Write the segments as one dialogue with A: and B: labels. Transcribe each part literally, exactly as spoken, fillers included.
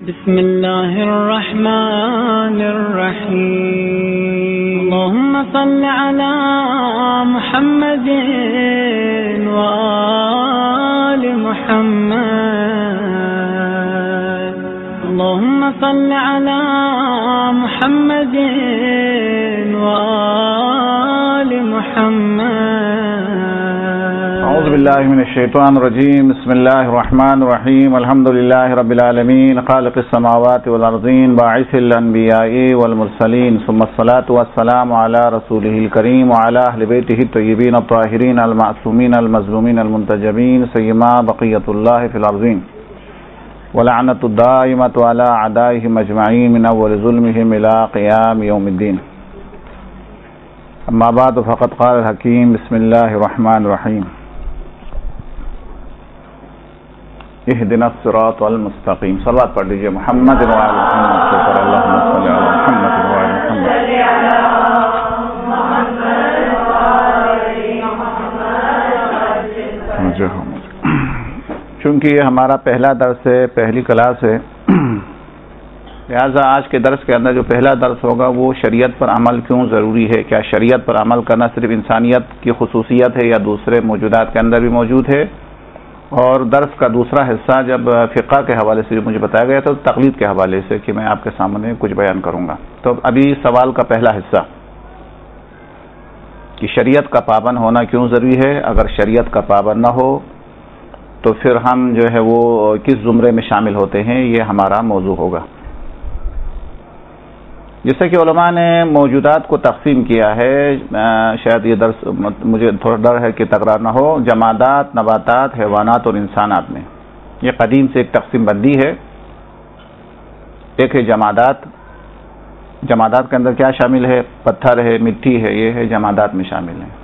A: بسم الله الرحمن الرحيم اللهم صل على محمد وآل محمد اللهم صل على محمد وآل محمد
B: اعوذ باللہ من الشیطان الرجیم بسم اللہ الرحمن الرحیم الحمد للہ رب العالمین خالق السماوات والارضین باعث الانبیاء والمرسلین ثم الصلاة والسلام علی رسولہ الکریم وعلی اہل بیتہ الطیبین الطاہرین المعصومین المظلومین المنتجبین سیما بقیۃ اللہ فی الارضین ولعنۃ الدائمۃ علی اعدائہم اجمعین من اول ظلمہم الی قیام یوم الدین اما بعد فقد قال الحکیم بسم اللہ الرحمن الرحیم اہدنا الصراط المستقیم صلوات پڑھ لیجیے محمد و آل محمد کے اوپر اللہم صلی علی محمد و آل محمد. چونکہ یہ ہمارا پہلا درس ہے، پہلی کلاس ہے، لہٰذا آج کے درس کے اندر جو پہلا درس ہوگا وہ شریعت پر عمل کیوں ضروری ہے. کیا شریعت پر عمل کرنا صرف انسانیت کی خصوصیت ہے یا دوسرے موجودات کے اندر بھی موجود ہے. اور درس کا دوسرا حصہ جب فقہ کے حوالے سے مجھے بتایا گیا تو تقلید کے حوالے سے کہ میں آپ کے سامنے کچھ بیان کروں گا. تو ابھی سوال کا پہلا حصہ کہ شریعت کا پابند ہونا کیوں ضروری ہے. اگر شریعت کا پابند نہ ہو تو پھر ہم جو ہے وہ کس زمرے میں شامل ہوتے ہیں، یہ ہمارا موضوع ہوگا. جیسے کہ علماء نے موجودات کو تقسیم کیا ہے، شاید یہ درس مجھے تھوڑا ڈر ہے کہ تکرار نہ ہو، جمادات، نباتات، حیوانات اور انسانات میں. یہ قدیم سے ایک تقسیم بندی ہے. ایک ہے جمادات. جمادات کے اندر کیا شامل ہے؟ پتھر ہے، مٹی ہے، یہ ہے جمادات میں شامل ہے.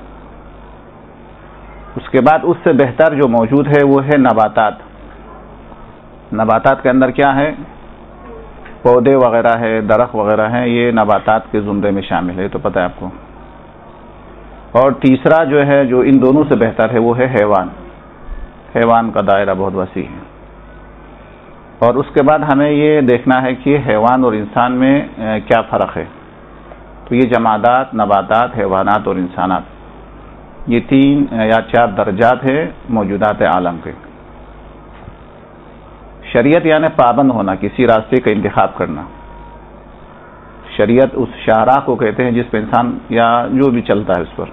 B: اس کے بعد اس سے بہتر جو موجود ہے وہ ہے نباتات. نباتات کے اندر کیا ہے؟ پودے وغیرہ ہے، درخت وغیرہ ہیں، یہ نباتات کے زمرے میں شامل ہے، تو پتہ ہے آپ کو. اور تیسرا جو ہے جو ان دونوں سے بہتر ہے وہ ہے حیوان. حیوان کا دائرہ بہت وسیع ہے. اور اس کے بعد ہمیں یہ دیکھنا ہے کہ حیوان اور انسان میں کیا فرق ہے. تو یہ جمادات، نباتات، حیوانات اور انسانات، یہ تین یا چار درجات ہیں موجودات عالم کے. شریعت یعنی پابند ہونا، کسی راستے کا انتخاب کرنا. شریعت اس شاہراہ کو کہتے ہیں جس پہ انسان یا جو بھی چلتا ہے اس پر.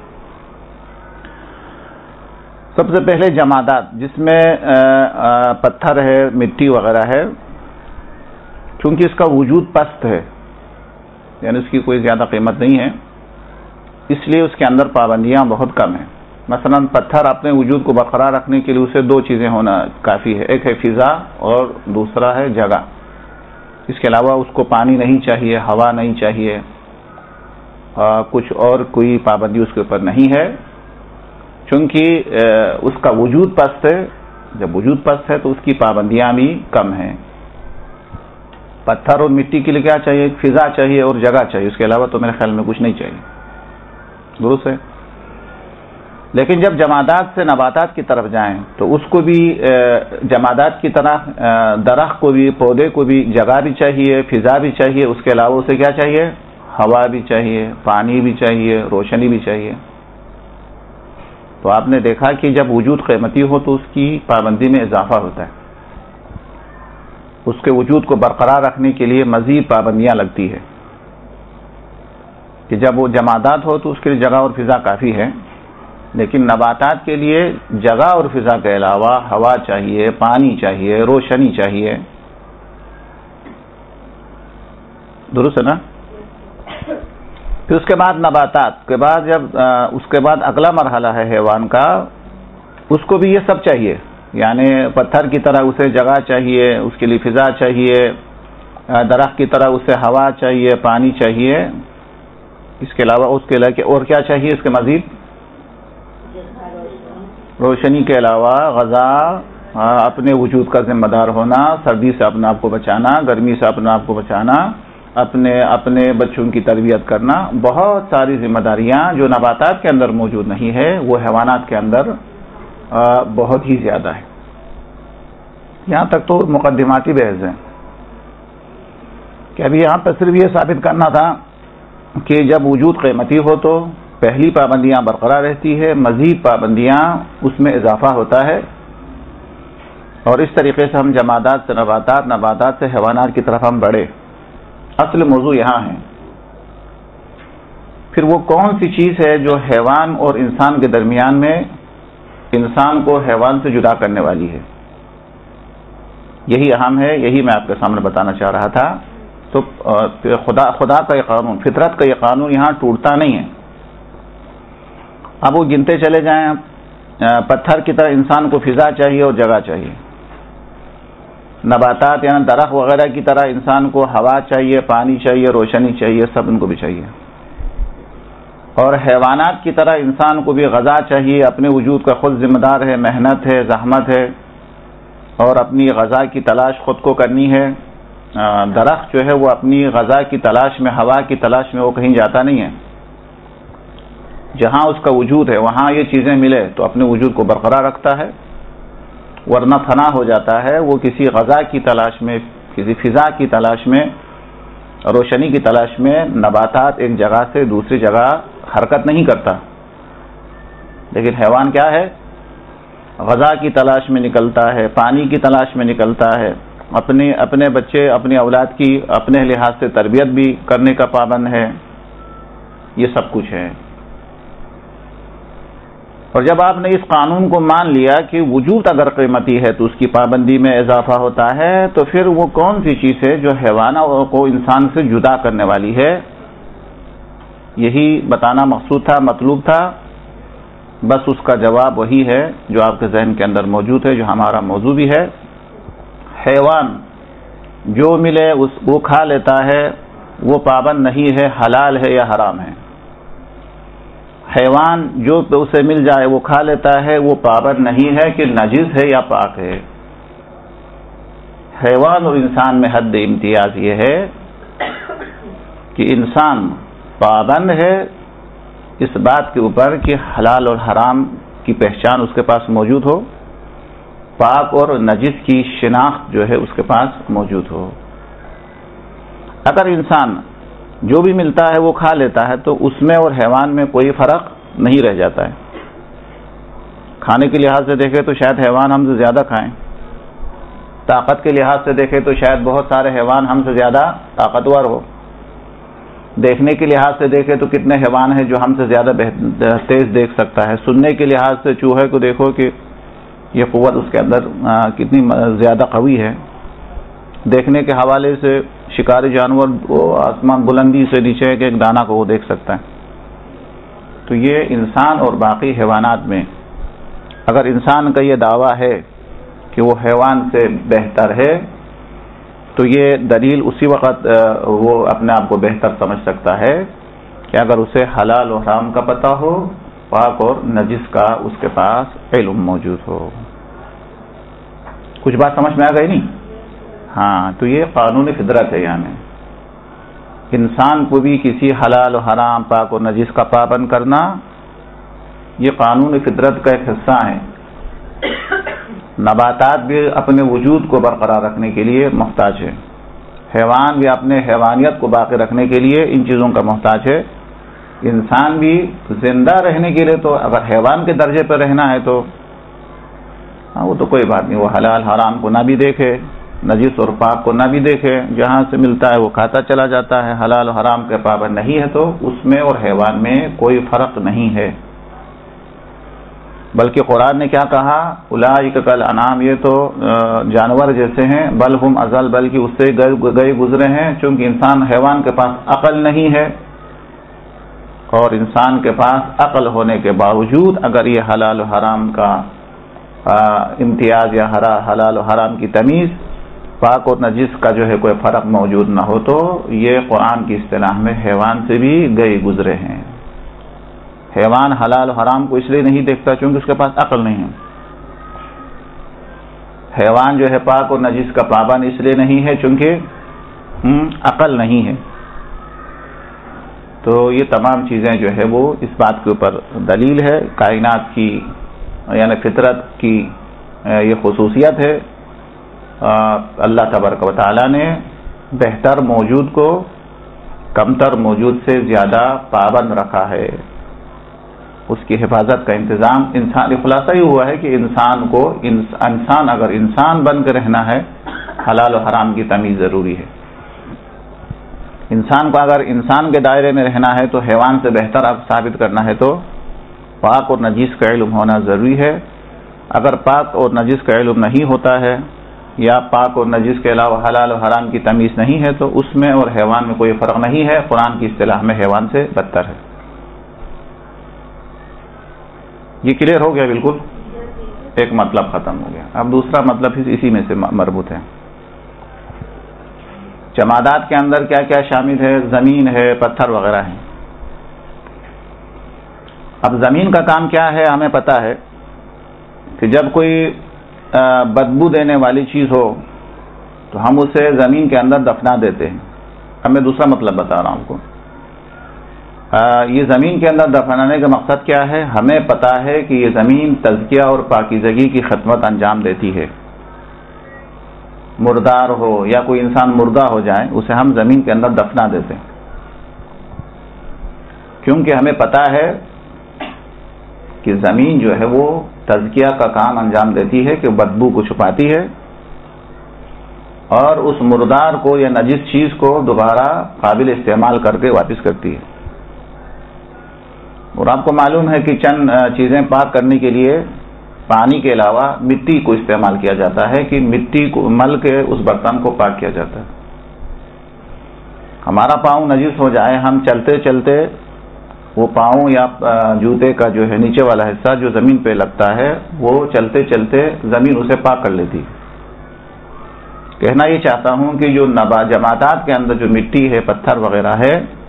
B: سب سے پہلے جمادات، جس میں پتھر ہے، مٹی وغیرہ ہے. چونکہ اس کا وجود پست ہے، یعنی اس کی کوئی زیادہ قیمت نہیں ہے، اس لیے اس کے اندر پابندیاں بہت کم ہیں. مثلا پتھر اپنے وجود کو برقرار رکھنے کے لیے اسے دو چیزیں ہونا کافی ہے. ایک ہے فضا اور دوسرا ہے جگہ. اس کے علاوہ اس کو پانی نہیں چاہیے، ہوا نہیں چاہیے، کچھ اور کوئی پابندی اس کے اوپر نہیں ہے. چونکہ اس کا وجود پست ہے. جب وجود پست ہے تو اس کی پابندیاں بھی کم ہیں. پتھر اور مٹی کے لیے کیا چاہیے؟ فضا چاہیے اور جگہ چاہیے. اس کے علاوہ تو میرے خیال میں کچھ نہیں چاہیے. درست ہے. لیکن جب جمادات سے نباتات کی طرف جائیں تو اس کو بھی جمادات کی طرح درخت کو بھی، پودے کو بھی جگہ بھی چاہیے، فضا بھی چاہیے. اس کے علاوہ اسے کیا چاہیے؟ ہوا بھی چاہیے، پانی بھی چاہیے، روشنی بھی چاہیے. تو آپ نے دیکھا کہ جب وجود قیمتی ہو تو اس کی پابندی میں اضافہ ہوتا ہے. اس کے وجود کو برقرار رکھنے کے لیے مزید پابندیاں لگتی ہے. کہ جب وہ جمادات ہو تو اس کے لیے جگہ اور فضا کافی ہے، لیکن نباتات کے لیے جگہ اور فضا کے علاوہ ہوا چاہیے، پانی چاہیے، روشنی چاہیے. درست ہے نا؟ پھر اس کے بعد نباتات کے بعد جب اس کے بعد اگلا مرحلہ ہے حیوان کا، اس کو بھی یہ سب چاہیے. یعنی پتھر کی طرح اسے جگہ چاہیے، اس کے لیے فضا چاہیے، درخت کی طرح اسے ہوا چاہیے، پانی چاہیے. اس کے علاوہ اس کے علاوہ اور کیا چاہیے؟ اس کے مزید روشنی کے علاوہ غذا، اپنے وجود کا ذمہ دار ہونا، سردی سے اپنے آپ کو بچانا، گرمی سے اپنے آپ کو بچانا، اپنے اپنے بچوں کی تربیت کرنا. بہت ساری ذمہ داریاں جو نباتات کے اندر موجود نہیں ہے وہ حیوانات کے اندر بہت ہی زیادہ ہے. یہاں تک تو مقدماتی بحث ہیں. کہ ابھی یہاں پر صرف یہ ثابت کرنا تھا کہ جب وجود قیمتی ہو تو پہلی پابندیاں برقرار رہتی ہے، مزید پابندیاں اس میں اضافہ ہوتا ہے، اور اس طریقے سے ہم جمادات سے نباتات، نباتات سے حیوانات کی طرف ہم بڑھے۔ اصل موضوع یہاں ہے۔ پھر وہ کون سی چیز ہے جو حیوان اور انسان کے درمیان میں انسان کو حیوان سے جدا کرنے والی ہے؟ یہی اہم ہے، یہی میں آپ کے سامنے بتانا چاہ رہا تھا۔ تو خدا خدا کا یہ قانون، فطرت کا یہ قانون یہاں ٹوٹتا نہیں ہے۔ اب وہ گنتے چلے جائیں، پتھر کی طرح انسان کو فضا چاہیے اور جگہ چاہیے، نباتات یعنی درخت وغیرہ کی طرح انسان کو ہوا چاہیے، پانی چاہیے، روشنی چاہیے، سب ان کو بھی چاہیے، اور حیوانات کی طرح انسان کو بھی غذا چاہیے، اپنے وجود کا خود ذمہ دار ہے، محنت ہے، زحمت ہے، اور اپنی غذا کی تلاش خود کو کرنی ہے۔ درخت جو ہے وہ اپنی غذا کی تلاش میں، ہوا کی تلاش میں وہ کہیں جاتا نہیں ہے، جہاں اس کا وجود ہے وہاں یہ چیزیں ملے تو اپنے وجود کو برقرار رکھتا ہے، ورنہ فنا ہو جاتا ہے۔ وہ کسی غذا کی تلاش میں، کسی فضا کی تلاش میں، روشنی کی تلاش میں، نباتات ایک جگہ سے دوسری جگہ حرکت نہیں کرتا، لیکن حیوان کیا ہے؟ غذا کی تلاش میں نکلتا ہے، پانی کی تلاش میں نکلتا ہے، اپنے اپنے بچے، اپنی اولاد کی اپنے لحاظ سے تربیت بھی کرنے کا پابند ہے، یہ سب کچھ ہے۔ اور جب آپ نے اس قانون کو مان لیا کہ وجود اگر قیمتی ہے تو اس کی پابندی میں اضافہ ہوتا ہے، تو پھر وہ کون سی چیز ہے جو حیوانوں کو انسان سے جدا کرنے والی ہے؟ یہی بتانا مقصود تھا، مطلوب تھا۔ بس اس کا جواب وہی ہے جو آپ کے ذہن کے اندر موجود ہے، جو ہمارا موضوع بھی ہے۔ حیوان جو ملے اس وہ کھا لیتا ہے، وہ پابند نہیں ہے حلال ہے یا حرام ہے۔ حیوان جو اسے مل جائے وہ کھا لیتا ہے، وہ پابند نہیں ہے کہ نجس ہے یا پاک ہے۔ حیوان اور انسان میں حد امتیاز یہ ہے کہ انسان پابند ہے اس بات کے اوپر کہ حلال اور حرام کی پہچان اس کے پاس موجود ہو، پاک اور نجس کی شناخت جو ہے اس کے پاس موجود ہو۔ اگر انسان جو بھی ملتا ہے وہ کھا لیتا ہے تو اس میں اور حیوان میں کوئی فرق نہیں رہ جاتا ہے۔ کھانے کے لحاظ سے دیکھیں تو شاید حیوان ہم سے زیادہ کھائیں، طاقت کے لحاظ سے دیکھیں تو شاید بہت سارے حیوان ہم سے زیادہ طاقتور ہو، دیکھنے کے لحاظ سے دیکھیں تو کتنے حیوان ہیں جو ہم سے زیادہ تیز دیکھ سکتا ہے، سننے کے لحاظ سے چوہے کو دیکھو کہ یہ قوت اس کے اندر کتنی زیادہ قوی ہے، دیکھنے کے حوالے سے شکاری جانور آسمان بلندی سے نیچے کے ایک دانہ کو وہ دیکھ سکتا ہے۔ تو یہ انسان اور باقی حیوانات میں اگر انسان کا یہ دعویٰ ہے کہ وہ حیوان سے بہتر ہے تو یہ دلیل اسی وقت وہ اپنے آپ کو بہتر سمجھ سکتا ہے کہ اگر اسے حلال و حرام کا پتہ ہو، پاک اور نجس کا اس کے پاس علم موجود ہو۔ کچھ بات سمجھ میں آ گئی نہیں؟ ہاں، تو یہ قانون فطرت ہے، یعنی انسان کو بھی کسی حلال و حرام، پاک اور نجس کا پابند کرنا یہ قانون فطرت کا ایک حصہ ہے۔ نباتات بھی اپنے وجود کو برقرار رکھنے کے لیے محتاج ہے، حیوان بھی اپنے حیوانیت کو باقی رکھنے کے لیے ان چیزوں کا محتاج ہے، انسان بھی زندہ رہنے کے لیے تو اگر حیوان کے درجے پر رہنا ہے تو ہاں وہ تو کوئی بات نہیں، وہ حلال حرام کو نہ بھی دیکھے، نجس اور پاک کو نہ بھی دیکھے، جہاں سے ملتا ہے وہ کھاتا چلا جاتا ہے، حلال و حرام کے پابند نہیں ہے تو اس میں اور حیوان میں کوئی فرق نہیں ہے۔ بلکہ قرآن نے کیا کہا؟ اولئک کالانعام، یہ تو جانور جیسے ہیں، بل ہم اضل، بلکہ اس سے گئے گزرے ہیں، چونکہ انسان حیوان کے پاس عقل نہیں ہے، اور انسان کے پاس عقل ہونے کے باوجود اگر یہ حلال و حرام کا امتیاز یا حلال و حرام کی تمیز، پاک اور نجس کا جو ہے کوئی فرق موجود نہ ہو تو یہ قرآن کی اصطلاح میں حیوان سے بھی گئے گزرے ہیں۔ حیوان حلال و حرام کو اس لیے نہیں دیکھتا چونکہ اس کے پاس عقل نہیں ہے، حیوان جو ہے پاک اور نجس کا پابند اس لیے نہیں ہے چونکہ عقل نہیں ہے۔ تو یہ تمام چیزیں جو ہے وہ اس بات کے اوپر دلیل ہے، کائنات کی یعنی فطرت کی یہ خصوصیت ہے، اللہ تبارک و تعالیٰ نے بہتر موجود کو کمتر موجود سے زیادہ پابند رکھا ہے، اس کی حفاظت کا انتظام انسان، خلاصہ یہ ہوا ہے کہ انسان کو انسان اگر انسان بن کے رہنا ہے حلال و حرام کی تمیز ضروری ہے۔ انسان کو اگر انسان کے دائرے میں رہنا ہے تو حیوان سے بہتر اب ثابت کرنا ہے تو پاک اور نجیس کا علم ہونا ضروری ہے۔ اگر پاک اور نجیس کا علم نہیں ہوتا ہے یا پاک اور نجیس کے علاوہ حلال و حرام کی تمیز نہیں ہے تو اس میں اور حیوان میں کوئی فرق نہیں ہے، قرآن کی اصطلاح میں حیوان سے بدتر ہے۔ یہ کلیئر ہو گیا؟ بالکل ایک مطلب ختم ہو گیا۔ اب دوسرا مطلب اسی میں سے مربوط ہے۔ جمادات کے اندر کیا کیا شامل ہے؟ زمین ہے، پتھر وغیرہ ہیں۔ اب زمین کا کام کیا ہے؟ ہمیں پتا ہے کہ جب کوئی بدبو دینے والی چیز ہو تو ہم اسے زمین کے اندر دفنا دیتے ہیں۔ اب میں دوسرا مطلب بتا رہا ہوں آپ کو۔ یہ زمین کے اندر دفنانے کا مقصد کیا ہے؟ ہمیں پتا ہے کہ یہ زمین تزکیہ اور پاکیزگی کی خدمت انجام دیتی ہے۔ مردار ہو یا کوئی انسان مردہ ہو جائے اسے ہم زمین کے اندر دفنا دیتے ہیں، کیونکہ ہمیں پتا ہے کہ زمین جو ہے وہ تزکیہ کا کام انجام دیتی ہے، کہ بدبو کو چھپاتی ہے اور اس مردار کو یا نجس چیز کو دوبارہ قابل استعمال کر کے واپس کرتی ہے۔ اور آپ کو معلوم ہے کہ چند چیزیں پاک کرنے کے لیے پانی کے علاوہ مٹی کو استعمال کیا جاتا ہے، کہ مٹی کو مل کے اس برتن کو پاک کیا جاتا ہے۔ ہمارا پاؤں نجس ہو جائے، ہم چلتے چلتے وہ پاؤں یا جوتے کا جو ہے نیچے والا حصہ جو زمین پہ لگتا ہے وہ چلتے چلتے زمین اسے پاک کر لیتی ہے۔ کہنا یہ چاہتا ہوں کہ جو نبا جمادات کے اندر جو مٹی ہے، پتھر وغیرہ ہے،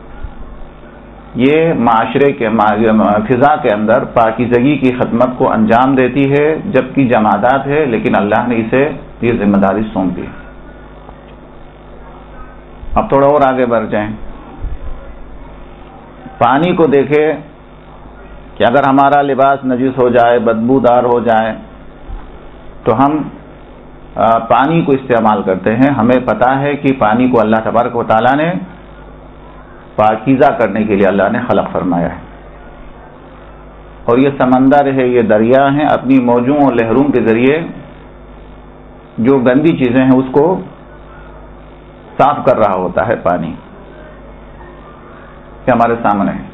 B: یہ معاشرے کے فضا کے اندر پاکیزگی کی خدمت کو انجام دیتی ہے، جبکہ جمادات ہے لیکن اللہ نے اسے یہ ذمہ داری سونپ دی۔ اب تھوڑا اور آگے بڑھ جائیں، پانی کو دیکھے کہ اگر ہمارا لباس نجس ہو جائے، بدبودار ہو جائے تو ہم پانی کو استعمال کرتے ہیں۔ ہمیں پتا ہے کہ پانی کو اللہ تبارک و تعالیٰ نے پاکیزہ کرنے کے لیے اللہ نے خلق فرمایا ہے، اور یہ سمندر ہے، یہ دریا ہیں، اپنی موجوں اور لہروں کے ذریعے جو گندی چیزیں ہیں اس کو صاف کر رہا ہوتا ہے پانی، کہ ہمارے سامنے ہے۔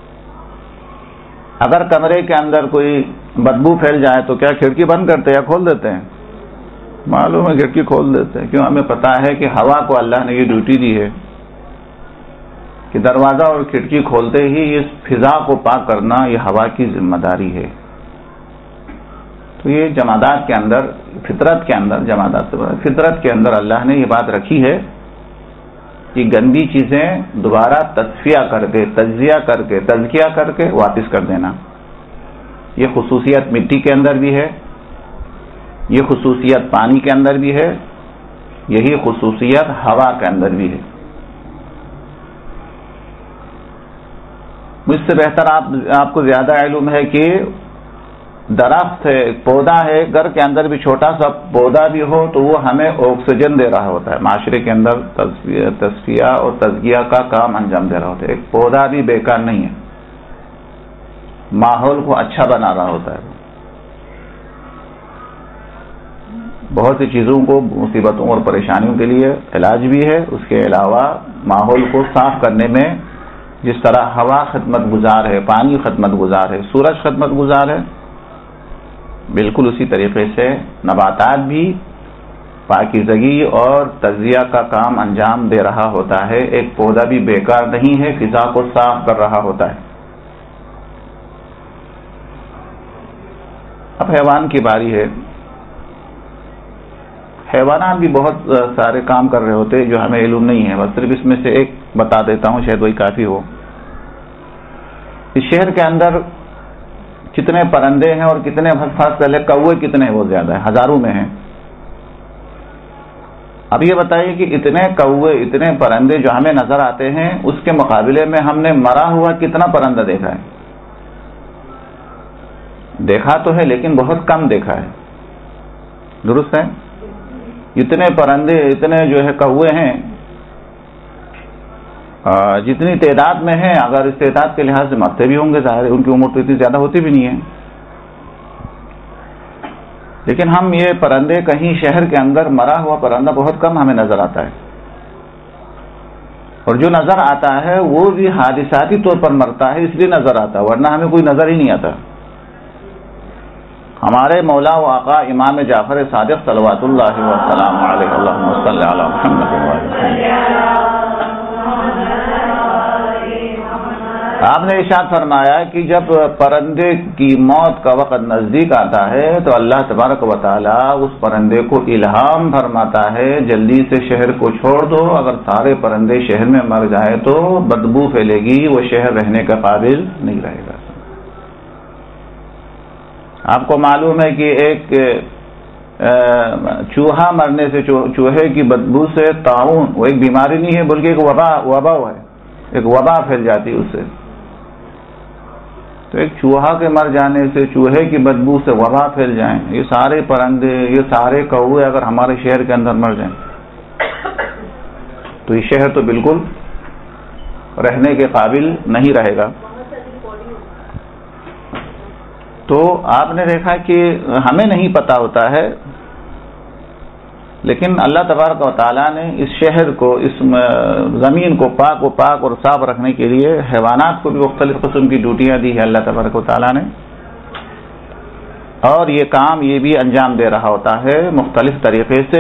B: اگر کمرے کے اندر کوئی بدبو پھیل جائے تو کیا کھڑکی بند کرتے ہیں یا کھول دیتے ہیں؟ معلوم ہے کھڑکی کھول دیتے ہیں، کیوں؟ ہمیں پتا ہے کہ ہوا کو اللہ نے یہ ڈیوٹی دی ہے کہ دروازہ اور کھڑکی کھولتے ہی اس فضا کو پاک کرنا یہ ہوا کی ذمہ داری ہے۔ تو یہ جمادات کے اندر، فطرت کے اندر، جمادات سے فطرت کے اندر اللہ نے یہ بات رکھی ہے کہ گندی چیزیں دوبارہ تصفیہ کر کے، تجزیہ کر کے، تزکیہ کر کے واپس کر دینا۔ یہ خصوصیت مٹی کے اندر بھی ہے، یہ خصوصیت پانی کے اندر بھی ہے، یہی خصوصیت ہوا کے اندر بھی ہے۔ مجھ سے بہتر آپ آپ کو زیادہ علم ہے کہ درخت ہے، پودا ہے، گھر کے اندر بھی چھوٹا سا پودا بھی ہو تو وہ ہمیں آکسیجن دے رہا ہوتا ہے، معاشرے کے اندر تصفیہ اور تزکیہ کا کام انجام دے رہا ہوتا ہے۔ ایک پودا بھی بیکار نہیں ہے، ماحول کو اچھا بنا رہا ہوتا ہے، بہت سی چیزوں کو، مصیبتوں اور پریشانیوں کے لیے علاج بھی ہے۔ اس کے علاوہ ماحول کو صاف کرنے میں جس طرح ہوا خدمت گزار ہے، پانی خدمت گزار ہے، سورج خدمت گزار ہے، بالکل اسی طریقے سے نباتات بھی پاکیزگی اور تجزیہ کا کام انجام دے رہا ہوتا ہے۔ ایک پودا بھی بیکار نہیں ہے، فضا کو صاف کر رہا ہوتا ہے۔ اب حیوان کی باری ہے۔ حیوانات بھی بہت سارے کام کر رہے ہوتے ہیں جو ہمیں علم نہیں ہے، بس صرف اس میں سے ایک بتا دیتا ہوں، شاید وہی کافی ہو۔ اس شہر کے اندر کتنے پرندے ہیں اور کتنے خاص کر کوے کتنے ہیں؟ وہ زیادہ ہیں، ہزاروں میں ہیں۔ اب یہ بتائیے کہ اتنے کوے، اتنے پرندے جو ہمیں نظر آتے ہیں، اس کے مقابلے میں ہم نے مرا ہوا کتنا پرندہ دیکھا ہے؟ دیکھا تو ہے لیکن بہت کم دیکھا ہے، درست ہے؟ اتنے پرندے، اتنے جو ہے کوے ہیں، جتنی تعداد میں ہیں اگر اس تعداد کے لحاظ سے مرتے بھی ہوں گے، ظاہر ہے ان کی عمر تو اتنی زیادہ ہوتی بھی نہیں ہے، لیکن ہم یہ پرندے کہیں شہر کے اندر مرا ہوا پرندہ بہت کم ہمیں نظر آتا ہے، اور جو نظر آتا ہے وہ بھی حادثاتی طور پر مرتا ہے اس لیے نظر آتا ہے، ورنہ ہمیں کوئی نظر ہی نہیں آتا۔ ہمارے مولا و آقا امام جعفر صادق صلوات اللہ وسلام علیہ اللہم صلی علی محمد، آپ نے ارشاد فرمایا کہ جب پرندے کی موت کا وقت نزدیک آتا ہے تو اللہ تبارک و تعالی اس پرندے کو الہام فرماتا ہے جلدی سے شہر کو چھوڑ دو، اگر سارے پرندے شہر میں مر جائے تو بدبو پھیلے گی، وہ شہر رہنے کا قابل نہیں رہے گا۔ آپ کو معلوم ہے کہ ایک چوہا مرنے سے، چوہے کی بدبو سے طاعون، وہ ایک بیماری نہیں ہے بلکہ ایک وبا وبا ہے، ایک وبا پھیل جاتی ہے اس سے۔ تو ایک چوہا کے مر جانے سے، چوہے کی بدبو سے وبا پھیل جائیں، یہ سارے پرندے، یہ سارے کوے اگر ہمارے شہر کے اندر مر جائیں تو یہ شہر تو بالکل رہنے کے قابل نہیں رہے گا۔ تو آپ نے دیکھا کہ ہمیں نہیں پتا ہوتا ہے، لیکن اللہ تبارک و تعالیٰ نے اس شہر کو، اس زمین کو پاک و پاک اور صاف رکھنے کے لیے حیوانات کو بھی مختلف قسم کی ڈیوٹیاں دی ہے اللہ تبارک و تعالیٰ نے، اور یہ کام یہ بھی انجام دے رہا ہوتا ہے مختلف طریقے سے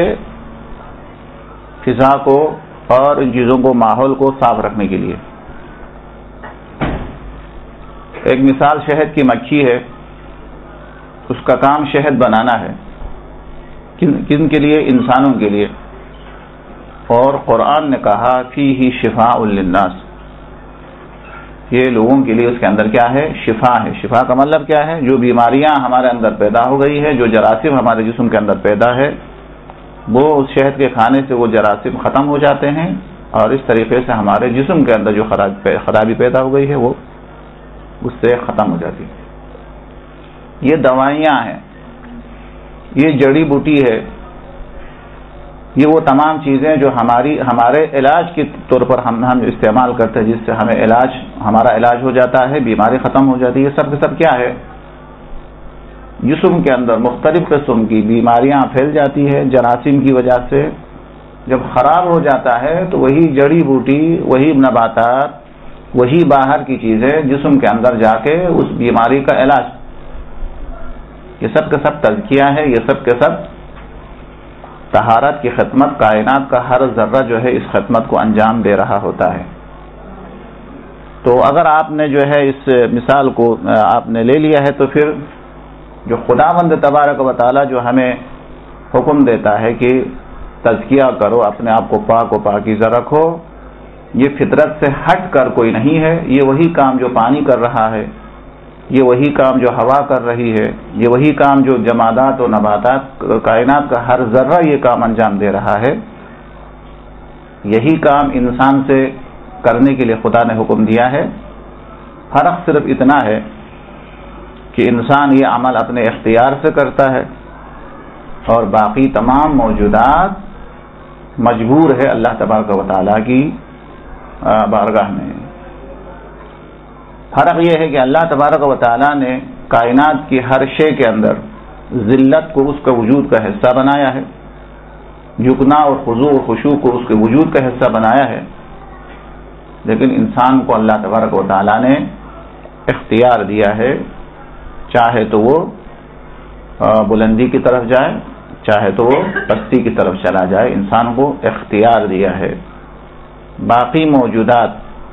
B: فضا کو اور ان چیزوں کو، ماحول کو صاف رکھنے کے لیے۔ ایک مثال شہد کی مکھی ہے، اس کا کام شہد بنانا ہے، کن کن کے لیے؟ انسانوں کے لیے، اور قرآن نے کہا فیہ شفاء للناس، یہ لوگوں کے لیے اس کے اندر کیا ہے؟ شفا ہے۔ شفا کا مطلب کیا ہے؟ جو بیماریاں ہمارے اندر پیدا ہو گئی ہے، جو جراثیم ہمارے جسم کے اندر پیدا ہے، وہ اس شہد کے کھانے سے وہ جراثیم ختم ہو جاتے ہیں، اور اس طریقے سے ہمارے جسم کے اندر جو خرابی پیدا ہو گئی ہے وہ اس سے ختم ہو جاتی ہے۔ یہ دوائیاں ہیں، یہ جڑی بوٹی ہے، یہ وہ تمام چیزیں جو ہماری ہمارے علاج کے طور پر ہم ہم استعمال کرتے ہیں، جس سے ہمیں علاج ہمارا علاج ہو جاتا ہے، بیماری ختم ہو جاتی ہے۔ یہ سب کے سب کیا ہے؟ جسم کے اندر مختلف قسم کی بیماریاں پھیل جاتی ہے جراثیم کی وجہ سے، جب خراب ہو جاتا ہے تو وہی جڑی بوٹی، وہی نباتات، وہی باہر کی چیزیں جسم کے اندر جا کے اس بیماری کا علاج، یہ سب کے سب تزکیہ ہے، یہ سب کے سب طہارت کی خدمت، کائنات کا ہر ذرہ جو ہے اس خدمت کو انجام دے رہا ہوتا ہے۔ تو اگر آپ نے جو ہے اس مثال کو آپ نے لے لیا ہے تو پھر جو خداوند تبارک و تعالی جو ہمیں حکم دیتا ہے کہ تزکیہ کرو، اپنے آپ کو پاک و پاکیزہ رکھو، یہ فطرت سے ہٹ کر کوئی نہیں ہے، یہ وہی کام جو پانی کر رہا ہے، یہ وہی کام جو ہوا کر رہی ہے، یہ وہی کام جو جمادات و نباتات، کائنات کا ہر ذرہ یہ کام انجام دے رہا ہے، یہی کام انسان سے کرنے کے لیے خدا نے حکم دیا ہے۔ فرق صرف اتنا ہے کہ انسان یہ عمل اپنے اختیار سے کرتا ہے اور باقی تمام موجودات مجبور ہے اللہ تبارک و تعالیٰ کی بارگاہ میں۔ فرق یہ ہے کہ اللہ تبارک و تعالیٰ نے کائنات کی ہر شے کے اندر ذلت کو اس کا وجود کا حصہ بنایا ہے، جھکنا اور خضوع اور خشوع کو اس کے وجود کا حصہ بنایا ہے، لیکن انسان کو اللہ تبارک و تعالیٰ نے اختیار دیا ہے، چاہے تو وہ بلندی کی طرف جائے، چاہے تو وہ پستی کی طرف چلا جائے، انسان کو اختیار دیا ہے۔ باقی موجودات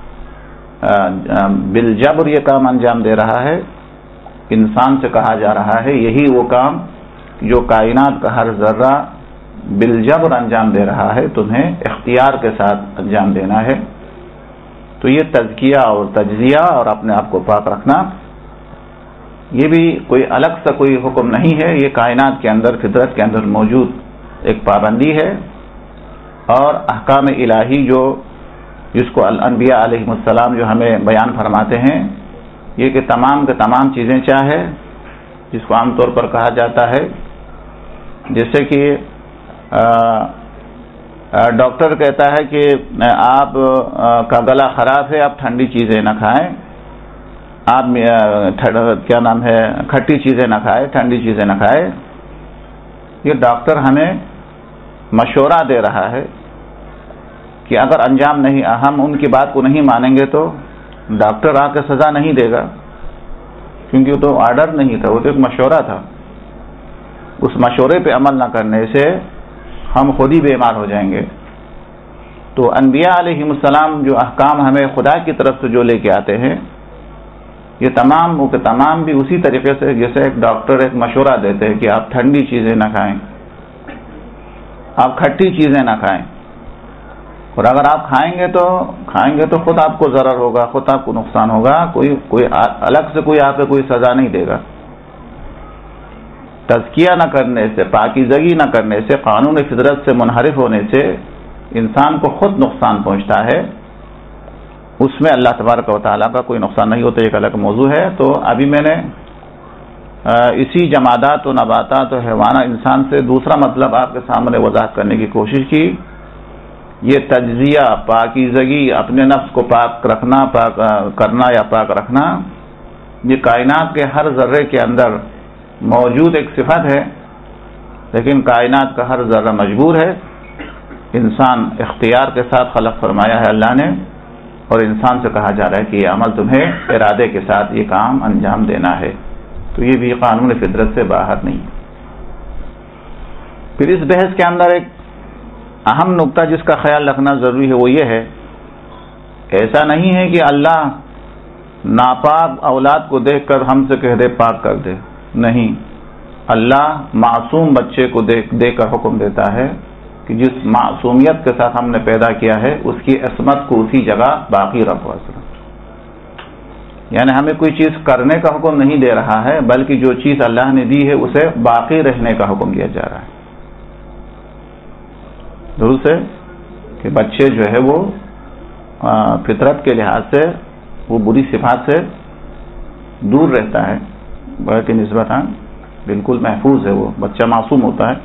B: بالجبر یہ کام انجام دے رہا ہے، انسان سے کہا جا رہا ہے یہی وہ کام جو کائنات کا ہر ذرہ بالجبر انجام دے رہا ہے، تمہیں اختیار کے ساتھ انجام دینا ہے۔ تو یہ تزکیہ اور تجزیہ اور اپنے آپ کو پاک رکھنا، یہ بھی کوئی الگ سا کوئی حکم نہیں ہے، یہ کائنات کے اندر، فطرت کے اندر موجود ایک پابندی ہے، اور احکام الہی جو جس کو الانبیاء علیہ السلام جو ہمیں بیان فرماتے ہیں، یہ کہ تمام کے تمام چیزیں چاہے جس کو عام طور پر کہا جاتا ہے، جیسے کہ ڈاکٹر کہتا ہے کہ آپ کا گلا خراب ہے، آپ ٹھنڈی چیزیں نہ کھائیں، آپ کیا نام ہے کھٹی چیزیں نہ کھائیں، ٹھنڈی چیزیں نہ کھائیں. یہ ڈاکٹر ہمیں مشورہ دے رہا ہے کہ اگر انجام نہیں ہم ان کی بات کو نہیں مانیں گے تو ڈاکٹر آ کے سزا نہیں دے گا، کیونکہ وہ تو آرڈر نہیں تھا، وہ تو ایک مشورہ تھا. اس مشورے پہ عمل نہ کرنے سے ہم خود ہی بیمار ہو جائیں گے. تو انبیاء علیہ السلام جو احکام ہمیں خدا کی طرف سے جو لے کے آتے ہیں، یہ تمام وہ تمام بھی اسی طریقے سے جیسے ایک ڈاکٹر ایک مشورہ دیتے ہیں کہ آپ ٹھنڈی چیزیں نہ کھائیں، آپ کھٹی چیزیں نہ کھائیں، اور اگر آپ کھائیں گے تو کھائیں گے تو خود آپ کو ضرر ہوگا، خود آپ کو نقصان ہوگا، کوئی کوئی الگ سے کوئی آپ کو کوئی سزا نہیں دے گا. تزکیہ نہ کرنے سے، پاکیزگی نہ کرنے سے، قانون فطرت سے منحرف ہونے سے انسان کو خود نقصان پہنچتا ہے. اس میں اللہ تبارک و تعالیٰ کا کوئی نقصان نہیں ہوتا، ایک الگ موضوع ہے. تو ابھی میں نے اسی جمادات و نباتات و حیوانات انسان سے دوسرا مطلب آپ کے سامنے وضاحت کرنے کی کوشش کی. یہ تجزیہ، پاکیزگی، اپنے نفس کو پاک رکھنا، پاک کرنا یا پاک رکھنا، یہ کائنات کے ہر ذرے کے اندر موجود ایک صفت ہے، لیکن کائنات کا ہر ذرہ مجبور ہے. انسان اختیار کے ساتھ خلق فرمایا ہے اللہ نے، اور انسان سے کہا جا رہا ہے کہ یہ عمل تمہیں ارادے کے ساتھ یہ کام انجام دینا ہے. تو یہ بھی قانون فطرت سے باہر نہیں. پھر اس بحث کے اندر ایک اہم نقطہ جس کا خیال رکھنا ضروری ہے وہ یہ ہے، ایسا نہیں ہے کہ اللہ ناپاک اولاد کو دیکھ کر ہم سے کہہ دے پاک کر دے، نہیں. اللہ معصوم بچے کو دیکھ دے کر حکم دیتا ہے کہ جس معصومیت کے ساتھ ہم نے پیدا کیا ہے اس کی عصمت کو اسی جگہ باقی رکھو. یعنی ہمیں کوئی چیز کرنے کا حکم نہیں دے رہا ہے، بلکہ جو چیز اللہ نے دی ہے اسے باقی رہنے کا حکم دیا جا رہا ہے. درست ہے کہ بچے جو ہے وہ فطرت کے لحاظ سے وہ بری صفات سے دور رہتا ہے، بڑے کی نسبت بالکل محفوظ ہے. وہ بچہ معصوم ہوتا ہے،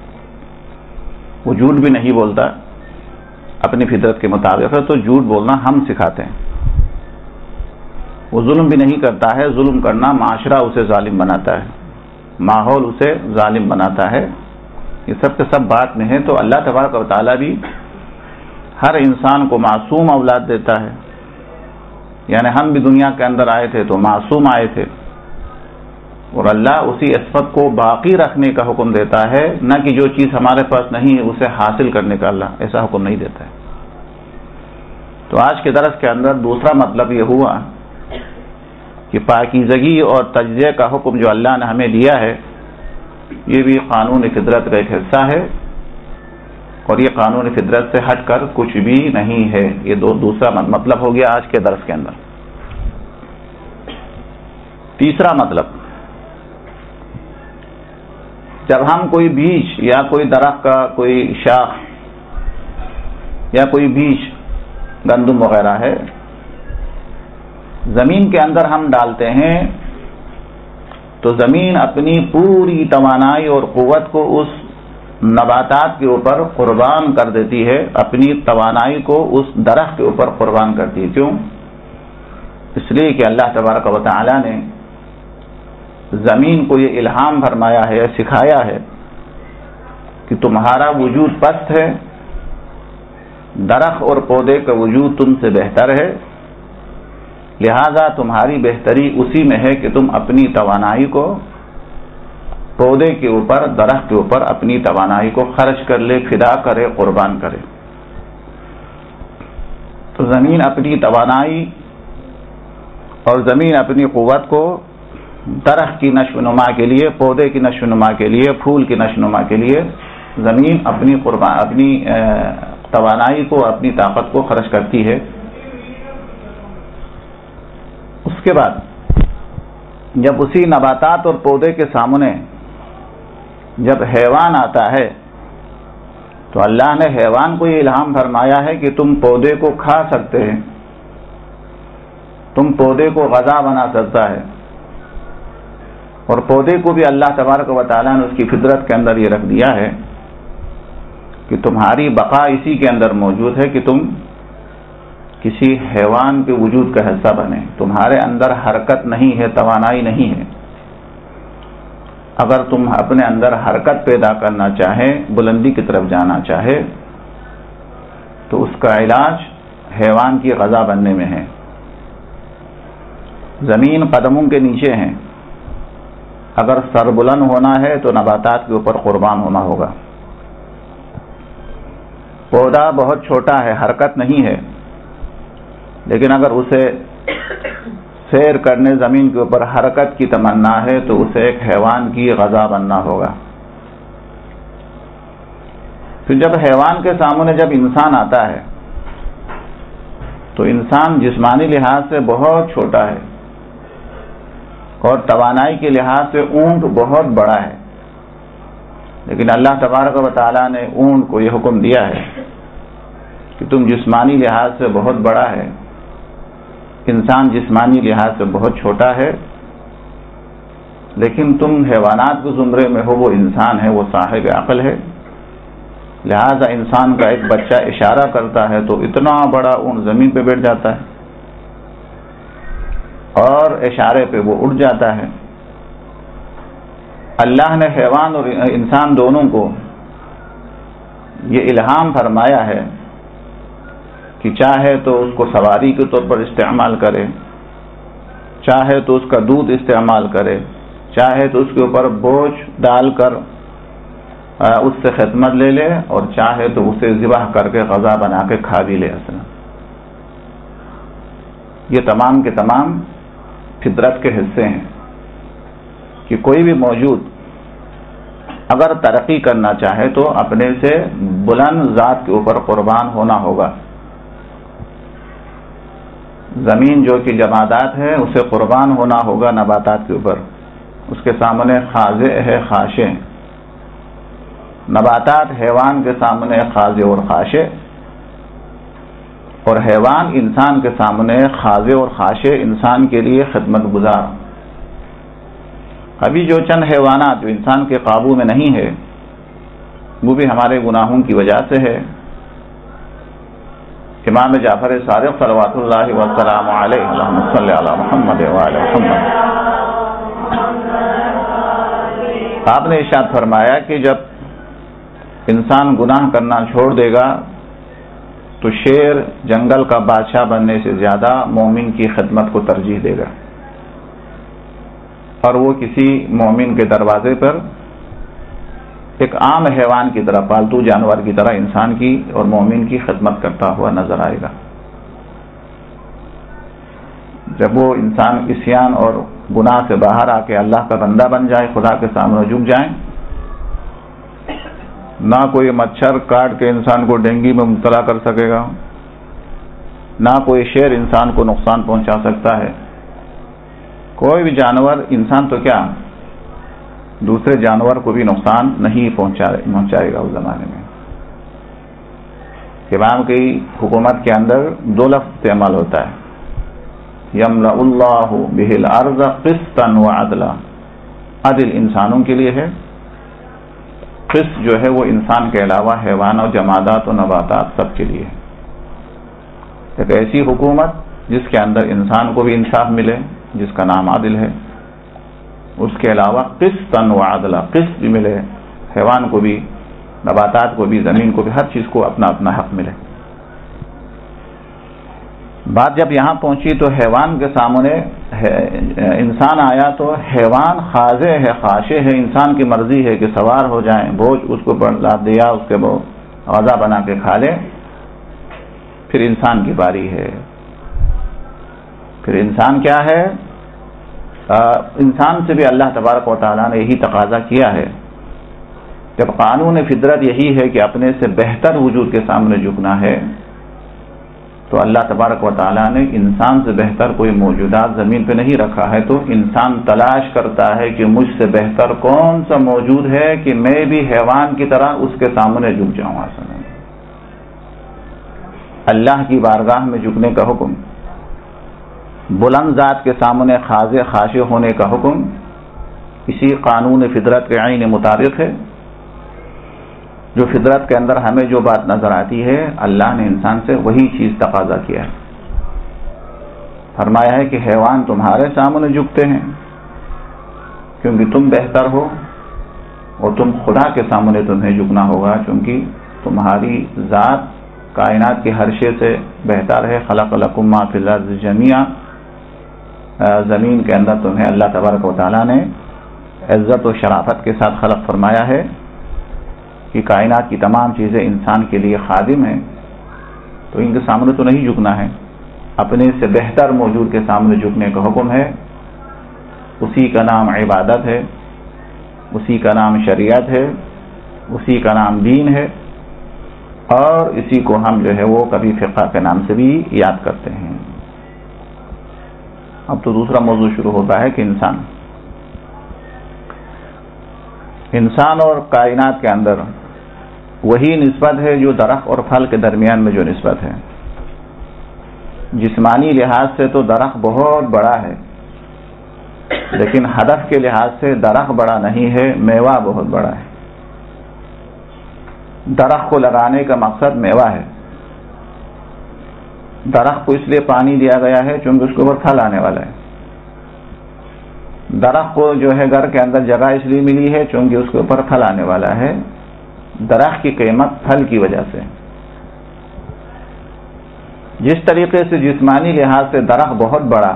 B: وہ جھوٹ بھی نہیں بولتا اپنی فطرت کے مطابق ہے. تو جھوٹ بولنا ہم سکھاتے ہیں. وہ ظلم بھی نہیں کرتا ہے، ظلم کرنا معاشرہ اسے ظالم بناتا ہے، ماحول اسے ظالم بناتا ہے. یہ سب کے سب بات میں ہے. تو اللہ تبارک و تعالیٰ بھی ہر انسان کو معصوم اولاد دیتا ہے. یعنی ہم بھی دنیا کے اندر آئے تھے تو معصوم آئے تھے، اور اللہ اسی عصمت کو باقی رکھنے کا حکم دیتا ہے، نہ کہ جو چیز ہمارے پاس نہیں ہے اسے حاصل کرنے کا اللہ ایسا حکم نہیں دیتا ہے. تو آج کے درس کے اندر دوسرا مطلب یہ ہوا کہ پاکیزگی اور تجزیہ کا حکم جو اللہ نے ہمیں دیا ہے یہ بھی قانون فطرت کا ایک حصہ ہے، اور یہ قانون فطرت سے ہٹ کر کچھ بھی نہیں ہے. یہ دو دوسرا مطلب ہو گیا آج کے درس کے اندر. تیسرا مطلب، جب ہم کوئی بیج یا کوئی درخت کا کوئی شاخ یا کوئی بیج گندم وغیرہ ہے زمین کے اندر ہم ڈالتے ہیں، تو زمین اپنی پوری توانائی اور قوت کو اس نباتات کے اوپر قربان کر دیتی ہے، اپنی توانائی کو اس درخت کے اوپر قربان کرتی ہے. کیوں؟ اس لیے کہ اللہ تبارک و تعالی نے زمین کو یہ الہام فرمایا ہے، سکھایا ہے کہ تمہارا وجود پست ہے، درخت اور پودے کا وجود تم سے بہتر ہے، لہذا تمہاری بہتری اسی میں ہے کہ تم اپنی توانائی کو پودے کے اوپر، درخت کے اوپر اپنی توانائی کو خرچ کر لے، فدا کرے، قربان کرے. تو زمین اپنی توانائی اور زمین اپنی قوت کو درخت کی نشو و نما کے لیے، پودے کی نشو و نما کے لیے، پھول کی نشو و نما کے لیے زمین اپنی قربان اپنی توانائی کو، اپنی طاقت کو خرچ کرتی ہے. اس کے بعد جب اسی نباتات اور پودے کے سامنے جب حیوان آتا ہے تو اللہ نے حیوان کو یہ الہام فرمایا ہے کہ تم پودے کو کھا سکتے ہیں، تم پودے کو غذا بنا سکتا ہے. اور پودے کو بھی اللہ تبارک و تعالیٰ نے اس کی فطرت کے اندر یہ رکھ دیا ہے کہ تمہاری بقا اسی کے اندر موجود ہے کہ تم کسی حیوان کے وجود کا حصہ بنے. تمہارے اندر حرکت نہیں ہے، توانائی نہیں ہے. اگر تم اپنے اندر حرکت پیدا کرنا چاہے، بلندی کی طرف جانا چاہے، تو اس کا علاج حیوان کی غذا بننے میں ہے. زمین قدموں کے نیچے ہیں. اگر سر بلند ہونا ہے تو نباتات کے اوپر قربان ہونا ہوگا. پودا بہت چھوٹا ہے، حرکت نہیں ہے، لیکن اگر اسے سیر کرنے زمین کے اوپر حرکت کی تمنا ہے تو اسے ایک حیوان کی غذا بننا ہوگا. پھر جب حیوان کے سامنے جب انسان آتا ہے تو انسان جسمانی لحاظ سے بہت چھوٹا ہے اور توانائی کے لحاظ سے اونٹ بہت بڑا ہے. لیکن اللہ تبارک و تعالیٰ نے اونٹ کو یہ حکم دیا ہے کہ تم جسمانی لحاظ سے بہت بڑا ہے، انسان جسمانی لحاظ سے بہت چھوٹا ہے، لیکن تم حیوانات کے زمرے میں ہو، وہ انسان ہے، وہ صاحب عقل ہے. لہذا انسان کا ایک بچہ اشارہ کرتا ہے تو اتنا بڑا اونٹ زمین پہ بیٹھ جاتا ہے اور اشارے پہ وہ اڑ جاتا ہے. اللہ نے حیوان اور انسان دونوں کو یہ الہام فرمایا ہے کہ چاہے تو اس کو سواری کے طور پر استعمال کرے، چاہے تو اس کا دودھ استعمال کرے، چاہے تو اس کے اوپر بوجھ ڈال کر اس سے خدمت لے لے، اور چاہے تو اسے ذبح کر کے غذا بنا کے کھا بھی لے. اصلا یہ تمام کے تمام فطرت کے حصے ہیں کہ کوئی بھی موجود اگر ترقی کرنا چاہے تو اپنے سے بلند ذات کے اوپر قربان ہونا ہوگا. زمین جو کہ جمادات ہے اسے قربان ہونا ہوگا نباتات کے اوپر. اس کے سامنے خاضع ہے، خاشع. نباتات حیوان کے سامنے خاضع اور خاشع، اور حیوان انسان کے سامنے خاضع اور خاشع، انسان کے لیے خدمت گزار. ابھی جو چند حیوانات جو انسان کے قابو میں نہیں ہے وہ بھی ہمارے گناہوں کی وجہ سے ہے. امام جعفر صادق صلوات اللہ وسلام علیہ، اللہم صلی علی محمد وعلی محمد، آپ نے ارشاد فرمایا کہ جب انسان گناہ کرنا چھوڑ دے گا تو شیر جنگل کا بادشاہ بننے سے زیادہ مومن کی خدمت کو ترجیح دے گا، اور وہ کسی مومن کے دروازے پر ایک عام حیوان کی طرح، پالتو جانور کی طرح انسان کی اور مومن کی خدمت کرتا ہوا نظر آئے گا. جب وہ انسان عصیان اور گناہ سے باہر آ کے اللہ کا بندہ بن جائے، خدا کے سامنے جھک جائیں، نہ کوئی مچھر کاٹ کے انسان کو ڈینگی میں مبتلا کر سکے گا، نہ کوئی شیر انسان کو نقصان پہنچا سکتا ہے. کوئی بھی جانور، انسان تو کیا دوسرے جانور کو بھی نقصان نہیں پہنچائے گا اس زمانے میں. امام کی حکومت کے اندر دو لفظ استعمال ہوتا ہے، یملأ اللہ بہ الارض قسطا وعدلا. عدل انسانوں کے لیے ہے، قسط جو ہے وہ انسان کے علاوہ حیوان اور جمادات و نباتات سب کے لیے ہے. ایک ایسی حکومت جس کے اندر انسان کو بھی انصاف ملے، جس کا نام عادل ہے، اس کے علاوہ قسطا وعدلا، قسط بھی ملے، حیوان کو بھی، نباتات کو بھی، زمین کو بھی، ہر چیز کو اپنا اپنا حق ملے. بات جب یہاں پہنچی تو حیوان کے سامنے انسان آیا تو حیوان خاضع ہے، خاشع ہے، انسان کی مرضی ہے کہ سوار ہو جائیں، بوجھ اس کو لاد دیا، اس کے غذا بنا کے کھا لے. پھر انسان کی باری ہے. پھر انسان کیا ہے؟ آ, انسان سے بھی اللہ تبارک و تعالیٰ نے یہی تقاضا کیا ہے. جب قانون فطرت یہی ہے کہ اپنے سے بہتر وجود کے سامنے جھکنا ہے، تو اللہ تبارک و تعالیٰ نے انسان سے بہتر کوئی موجودات زمین پہ نہیں رکھا ہے. تو انسان تلاش کرتا ہے کہ مجھ سے بہتر کون سا موجود ہے کہ میں بھی حیوان کی طرح اس کے سامنے جھک جاؤں. آسان اللہ کی بارگاہ میں جھکنے کا حکم، بلند ذات کے سامنے خاضع خاشع ہونے کا حکم اسی قانون فطرت کے عین مطابق ہے. جو فطرت کے اندر ہمیں جو بات نظر آتی ہے اللہ نے انسان سے وہی چیز تقاضا کیا ہے. فرمایا ہے کہ حیوان تمہارے سامنے جھکتے ہیں کیونکہ تم بہتر ہو، اور تم خدا کے سامنے تمہیں جھکنا ہوگا کیونکہ تمہاری ذات کائنات کے ہر شے سے بہتر ہے. خلق لکم ما فی الارض جمیعا، زمین کے اندر تمہیں اللہ تبارک و تعالیٰ نے عزت و شرافت کے ساتھ خلق فرمایا ہے کہ کائنات کی تمام چیزیں انسان کے لیے خادم ہیں، تو ان کے سامنے تو نہیں جھکنا ہے، اپنے سے بہتر موجود کے سامنے جھکنے کا حکم ہے. اسی کا نام عبادت ہے، اسی کا نام شریعت ہے، اسی کا نام دین ہے، اور اسی کو ہم جو ہے وہ کبھی فقہ کے نام سے بھی یاد کرتے ہیں. اب تو دوسرا موضوع شروع ہوتا ہے کہ انسان انسان اور کائنات کے اندر وہی نسبت ہے جو درخت اور پھل کے درمیان میں جو نسبت ہے. جسمانی لحاظ سے تو درخت بہت بڑا ہے، لیکن ہدف کے لحاظ سے درخت بڑا نہیں ہے، میوہ بہت بڑا ہے. درخت کو لگانے کا مقصد میوہ ہے. درخت کو اس لیے پانی دیا گیا ہے چونکہ اس کے اوپر پھل آنے والا ہے. درخت کو جو ہے گھر کے اندر جگہ اس لیے ملی ہے چونکہ اس کے اوپر پھل آنے والا ہے. درخت کی قیمت پھل کی وجہ سے. جس طریقے سے جسمانی لحاظ سے درخت بہت بڑا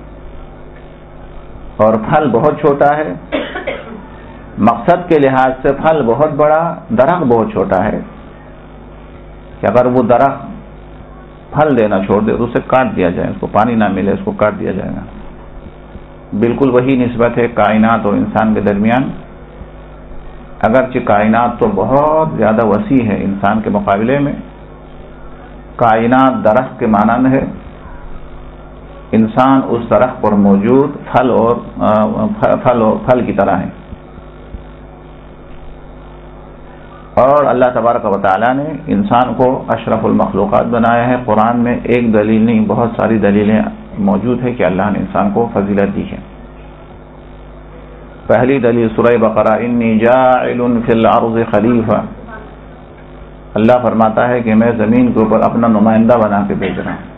B: اور پھل بہت چھوٹا ہے، مقصد کے لحاظ سے پھل بہت بڑا، درخت بہت چھوٹا ہے کہ اگر وہ درخت پھل دینا چھوڑ دے تو اسے کاٹ دیا جائے، اس کو پانی نہ ملے اس کو کاٹ دیا جائے گا. بالکل وہی نسبت ہے کائنات اور انسان کے درمیان. اگرچہ کائنات تو بہت زیادہ وسیع ہے انسان کے مقابلے میں، کائنات درخت کے مانند ہے، انسان اس درخت پر موجود پھل اور پھل اور پھل کی طرح ہے. اور اللہ تبارک و تعالیٰ نے انسان کو اشرف المخلوقات بنایا ہے. قرآن میں ایک دلیل نہیں بہت ساری دلیلیں موجود ہے کہ اللہ نے انسان کو فضیلت دی ہے. پہلی دلیل سورہ بقرہ انی جاعل فی الارض خلیفہ، اللہ فرماتا ہے کہ میں زمین کے اوپر اپنا نمائندہ بنا کے بھیج رہا ہوں.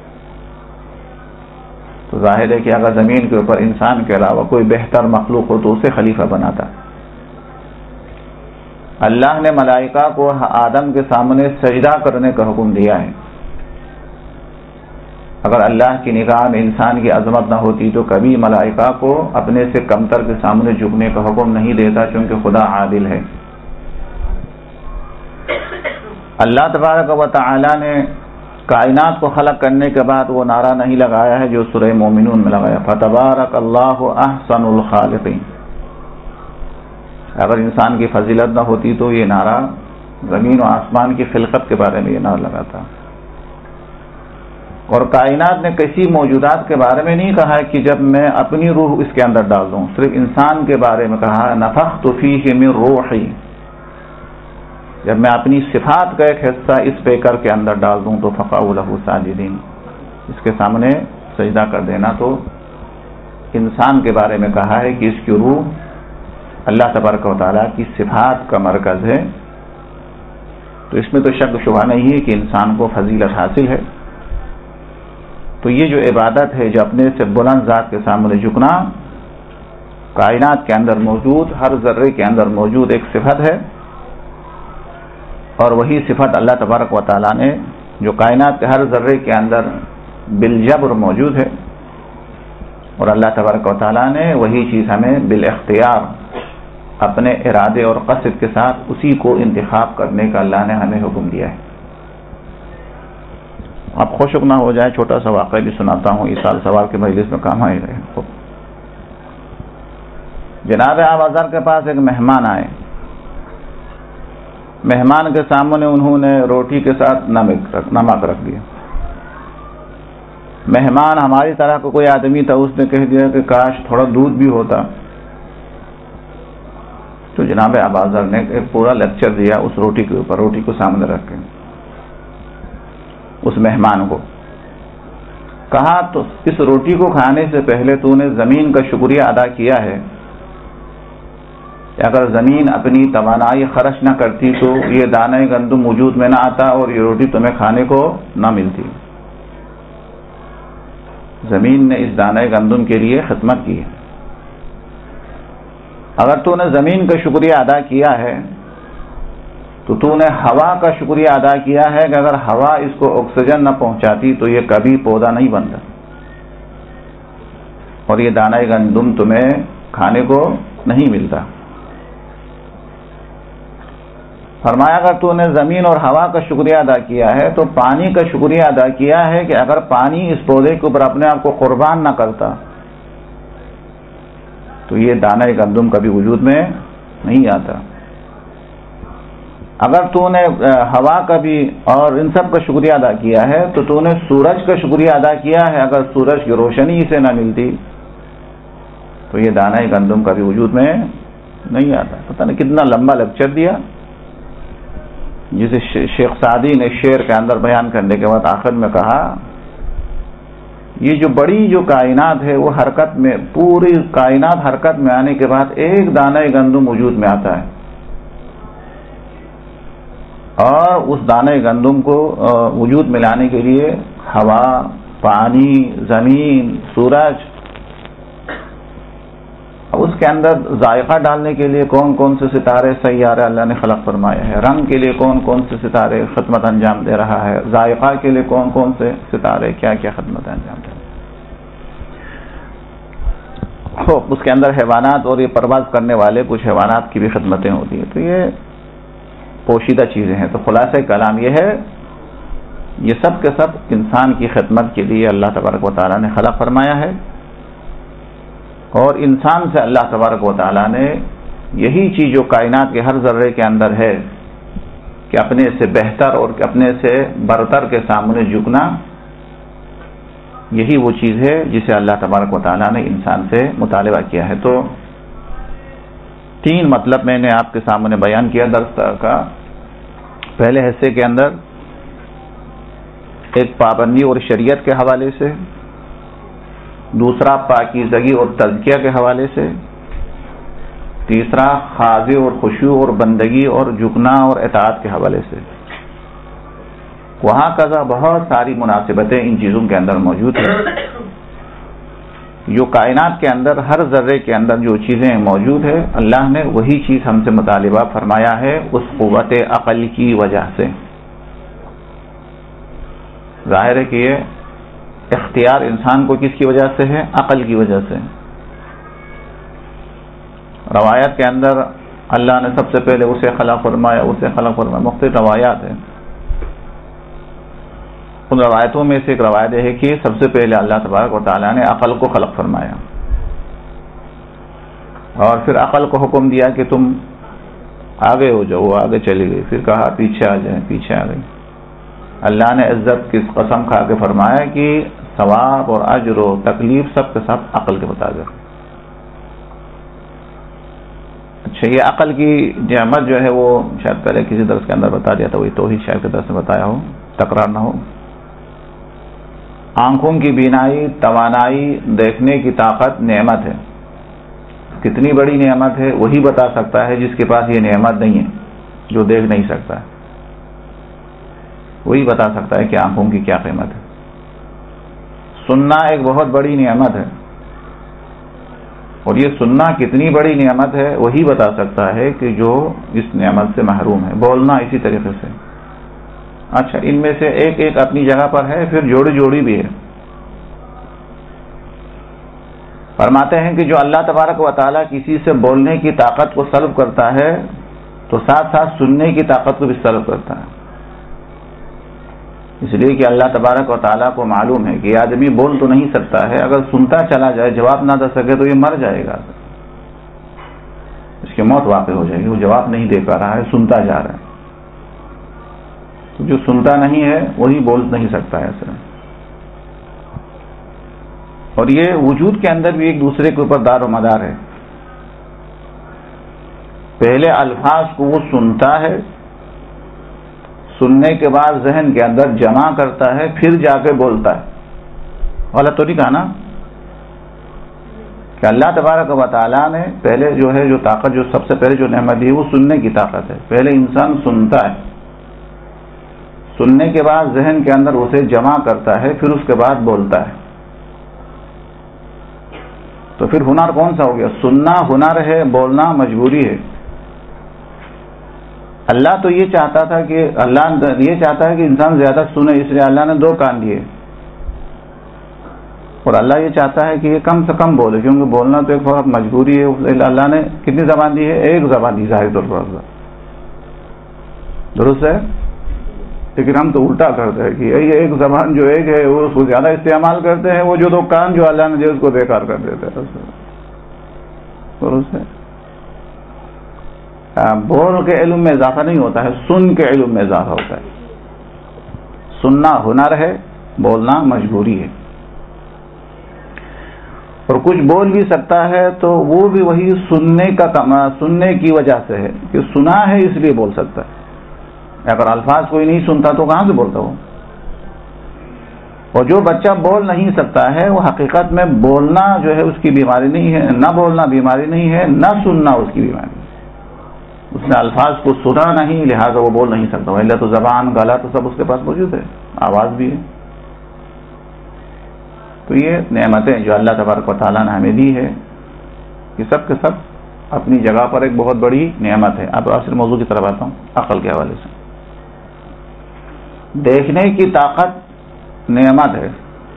B: تو ظاہر ہے کہ اگر زمین کے اوپر انسان کے علاوہ کوئی بہتر مخلوق ہو تو اسے خلیفہ بناتا. اللہ نے ملائکہ کو آدم کے سامنے سجدہ کرنے کا حکم دیا ہے. اگر اللہ کی نگاہ میں انسان کی عظمت نہ ہوتی تو کبھی ملائکہ کو اپنے سے کمتر کے سامنے جھکنے کا حکم نہیں دیتا چونکہ خدا عادل ہے. اللہ تبارک و تعالی نے کائنات کو خلق کرنے کے بعد وہ نعرہ نہیں لگایا ہے جو سورہ مومنون میں لگایا، فتبارک اللہ احسن الخالقین. اگر انسان کی فضیلت نہ ہوتی تو یہ نعرہ زمین و آسمان کی خلقت کے بارے میں یہ نعرہ لگاتا. اور کائنات نے کسی موجودات کے بارے میں نہیں کہا کہ جب میں اپنی روح اس کے اندر ڈال دوں، صرف انسان کے بارے میں کہا نفخت فیہ من روحی، جب میں اپنی صفات کا ایک حصہ اس پیکر کے اندر ڈال دوں تو فقعوا لہ ساجدین، اس کے سامنے سجدہ کر دینا. تو انسان کے بارے میں کہا ہے کہ اس کی روح اللہ تبارک و تعالیٰ کی صفات کا مرکز ہے. تو اس میں تو شک شبہ نہیں ہے کہ انسان کو فضیلت حاصل ہے. تو یہ جو عبادت ہے جو اپنے سے بلند ذات کے سامنے جھکنا، کائنات کے اندر موجود ہر ذرے کے اندر موجود ایک صفت ہے، اور وہی صفت اللہ تبارک و تعالیٰ نے جو کائنات کے ہر ذرے کے اندر بالجبر موجود ہے، اور اللہ تبارک و تعالیٰ نے وہی چیز ہمیں بالاختیار اپنے ارادے اور قصد کے ساتھ اسی کو انتخاب کرنے کا اللہ نے ہمیں حکم دیا ہے. اب خوشک نہ ہو جائے، چھوٹا سا واقعہ بھی سناتا ہوں، اس سال سوال کے مجلس میں کام آئے رہے. جناب آبازار کے پاس ایک مہمان آئے. مہمان کے سامنے انہوں نے روٹی کے ساتھ نمک رکھ دیا. مہمان ہماری طرح کا کوئی آدمی تھا، اس نے کہہ دیا کہ کاش تھوڑا دودھ بھی ہوتا. تو جناب آبازر نے ایک پورا لیکچر دیا اس روٹی کے اوپر، روٹی کو سامنے رکھ کے اس مہمان کو کہا تو اس روٹی کو کھانے سے پہلے تو نے زمین کا شکریہ ادا کیا ہے کہ اگر زمین اپنی توانائی خرچ نہ کرتی تو یہ دانہ گندم وجود میں نہ آتا اور یہ روٹی تمہیں کھانے کو نہ ملتی. زمین نے اس دانہ گندم کے لیے خدمت کی ہے. اگر تو نے زمین کا شکریہ ادا کیا ہے تو تو نے ہوا کا شکریہ ادا کیا ہے کہ اگر ہوا اس کو آکسیجن نہ پہنچاتی تو یہ کبھی پودا نہیں بنتا اور یہ دانہ گندم تمہیں کھانے کو نہیں ملتا. فرمایا اگر تو نے زمین اور ہوا کا شکریہ ادا کیا ہے تو پانی کا شکریہ ادا کیا ہے کہ اگر پانی اس پودے کے اوپر اپنے آپ کو قربان نہ کرتا تو یہ دانہ گندم کبھی وجود میں نہیں آتا. اگر تو نے ہوا کا بھی اور ان سب کا شکریہ ادا کیا ہے تو تو نے سورج کا شکریہ ادا کیا ہے. اگر سورج کی روشنی اسے نہ ملتی تو یہ دانہ گندم کبھی وجود میں نہیں آتا. پتہ نہیں کتنا لمبا لیکچر دیا جسے شیخ سعدی نے شعر کے اندر بیان کرنے کے بعد آخر میں کہا یہ جو بڑی جو کائنات ہے وہ حرکت میں، پوری کائنات حرکت میں آنے کے بعد ایک دانہ گندم وجود میں آتا ہے اور اس دانہ گندم کو وجود میں لانے کے لیے ہوا، پانی، زمین، سورج، اس کے اندر ذائقہ ڈالنے کے لیے کون کون سے ستارے سیارے اللہ نے خلق فرمائے ہیں، رنگ کے لیے کون کون سے ستارے خدمت انجام دے رہا ہے، ذائقہ کے لیے کون کون سے ستارے کیا کیا خدمت انجام دے رہے ہیں. اس کے اندر حیوانات اور یہ پرواز کرنے والے کچھ حیوانات کی بھی خدمتیں ہوتی ہیں. تو یہ پوشیدہ چیزیں ہیں. تو خلاصہ کلام یہ ہے یہ سب کے سب انسان کی خدمت کے لیے اللہ تبارک و تعالیٰ نے خلق فرمایا ہے اور انسان سے اللہ تبارک و تعالیٰ نے یہی چیز جو کائنات کے ہر ذرے کے اندر ہے کہ اپنے سے بہتر اور اپنے سے برتر کے سامنے جھکنا، یہی وہ چیز ہے جسے اللہ تبارک و تعالیٰ نے انسان سے مطالبہ کیا ہے. تو تین مطلب میں نے آپ کے سامنے بیان کیا درس کا. پہلے حصے کے اندر ایک پابندی اور شریعت کے حوالے سے، دوسرا پاکیزگی اور تزکیہ کے حوالے سے، تیسرا خاضع اور خشوع اور بندگی اور جھکنا اور اطاعت کے حوالے سے. وہاں کا بہت ساری مناسبتیں ان چیزوں کے اندر موجود ہیں. جو کائنات کے اندر ہر ذرے کے اندر جو چیزیں موجود ہیں اللہ نے وہی چیز ہم سے مطالبہ فرمایا ہے اس قوت عقل کی وجہ سے. ظاہر ہے کہ یہ اختیار انسان کو کس کی وجہ سے ہے؟ عقل کی وجہ سے. روایت کے اندر اللہ نے سب سے پہلے اسے خلق فرمایا اسے خلق فرمایا مختلف روایات ہیں. ان روایتوں میں سے ایک روایت ہے کہ سب سے پہلے اللہ تبارک و تعالیٰ نے عقل کو خلق فرمایا اور پھر عقل کو حکم دیا کہ تم آگے ہو جاؤ. وہ آگے چلی گئی. پھر کہا پیچھے آ جائیں، پیچھے آ گئی. اللہ نے عزت کی قسم کھا کے فرمایا کہ ثواب اور اجر و تکلیف سب کے سب عقل کے مطابق. اچھا، یہ عقل کی نعمت جو ہے وہ شاید پہلے کسی درس کے اندر بتا دیا تھا، وہی توحید شاید کے درس میں بتایا ہو، تکرار نہ ہو. آنکھوں کی بینائی، توانائی، دیکھنے کی طاقت نعمت ہے. کتنی بڑی نعمت ہے وہی بتا سکتا ہے جس کے پاس یہ نعمت نہیں ہے، جو دیکھ نہیں سکتا ہے وہی بتا سکتا ہے کہ آنکھوں کی کیا قیمت ہے. سننا ایک بہت بڑی نعمت ہے اور یہ سننا کتنی بڑی نعمت ہے وہی بتا سکتا ہے کہ جو اس نعمت سے محروم ہے. بولنا اسی طریقے سے. اچھا، ان میں سے ایک ایک اپنی جگہ پر ہے، پھر جوڑی جوڑی بھی ہے. فرماتے ہیں کہ جو اللہ تبارک و تعالیٰ کسی سے بولنے کی طاقت کو سلب کرتا ہے تو ساتھ ساتھ سننے کی طاقت کو بھی سلب کرتا ہے. اس لیے کہ اللہ تبارک و تعالیٰ کو معلوم ہے کہ یہ آدمی بول تو نہیں سکتا ہے، اگر سنتا چلا جائے جواب نہ دے سکے تو یہ مر جائے گا، اس کی موت واقع ہو جائے گی. وہ جواب نہیں دے پا رہا ہے، سنتا جا رہا ہے. تو جو سنتا نہیں ہے وہی بول نہیں سکتا ہے ایسا. اور یہ وجود کے اندر بھی ایک دوسرے کے اوپر دار و مدار ہے. پہلے الفاظ کو وہ سنتا ہے، سننے کے بعد ذہن کے اندر جمع کرتا ہے، پھر جا کے بولتا ہے. غلط تو نہیں کہا نا؟ کہ اللہ تبارک و تعالیٰ نے پہلے جو ہے جو طاقت جو سب سے پہلے جو نعمت دی وہ سننے کی طاقت ہے. پہلے انسان سنتا ہے, سننے کے بعد ذہن کے اندر اسے جمع کرتا ہے, پھر اس کے بعد بولتا ہے. تو پھر ہنر کون سا ہو گیا؟ سننا ہنر ہے, بولنا مجبوری ہے. اللہ تو یہ چاہتا تھا کہ اللہ یہ چاہتا ہے کہ انسان زیادہ سنے, اس لیے اللہ نے دو کان دیے, اور اللہ یہ چاہتا ہے کہ یہ کم سے کم بولے, کیونکہ بولنا تو ایک بہت مجبوری ہے. اللہ نے کتنی زبان دی ہے؟ ایک زبان دی ظاہر طور پر, درست ہے. لیکن ہم تو الٹا کرتے ہیں کہ یہ ایک زبان جو ایک ہے وہ اس کو زیادہ استعمال کرتے ہیں, وہ جو دو کان جو اللہ نے جو اس کو بیکار کر دیتے ہیں. درست ہے. بول کے علم میں اضافہ نہیں ہوتا ہے, سن کے علم میں اضافہ ہوتا ہے. سننا ہنر ہے, بولنا مجبوری ہے. اور کچھ بول بھی سکتا ہے تو وہ بھی وہی سننے کا سننے کی وجہ سے ہے کہ سنا ہے اس لیے بول سکتا ہے. اگر الفاظ کوئی نہیں سنتا تو کہاں سے بولتا وہ؟ اور جو بچہ بول نہیں سکتا ہے وہ حقیقت میں بولنا جو ہے اس کی بیماری نہیں ہے, نہ بولنا بیماری نہیں ہے, نہ سننا اس کی بیماری ہے. اس نے الفاظ کو سنا نہیں, لہٰذا وہ بول نہیں سکتا. اللہ تو زبان گلا تو سب اس کے پاس موجود ہے, آواز بھی ہے. تو یہ نعمتیں جو اللہ تبارک و تعالیٰ نے ہمیں دی ہے یہ سب کے سب اپنی جگہ پر ایک بہت بڑی نعمت ہے. اب اصل موضوع کی طرف آتا ہوں, عقل کے حوالے سے. دیکھنے کی طاقت نعمت ہے,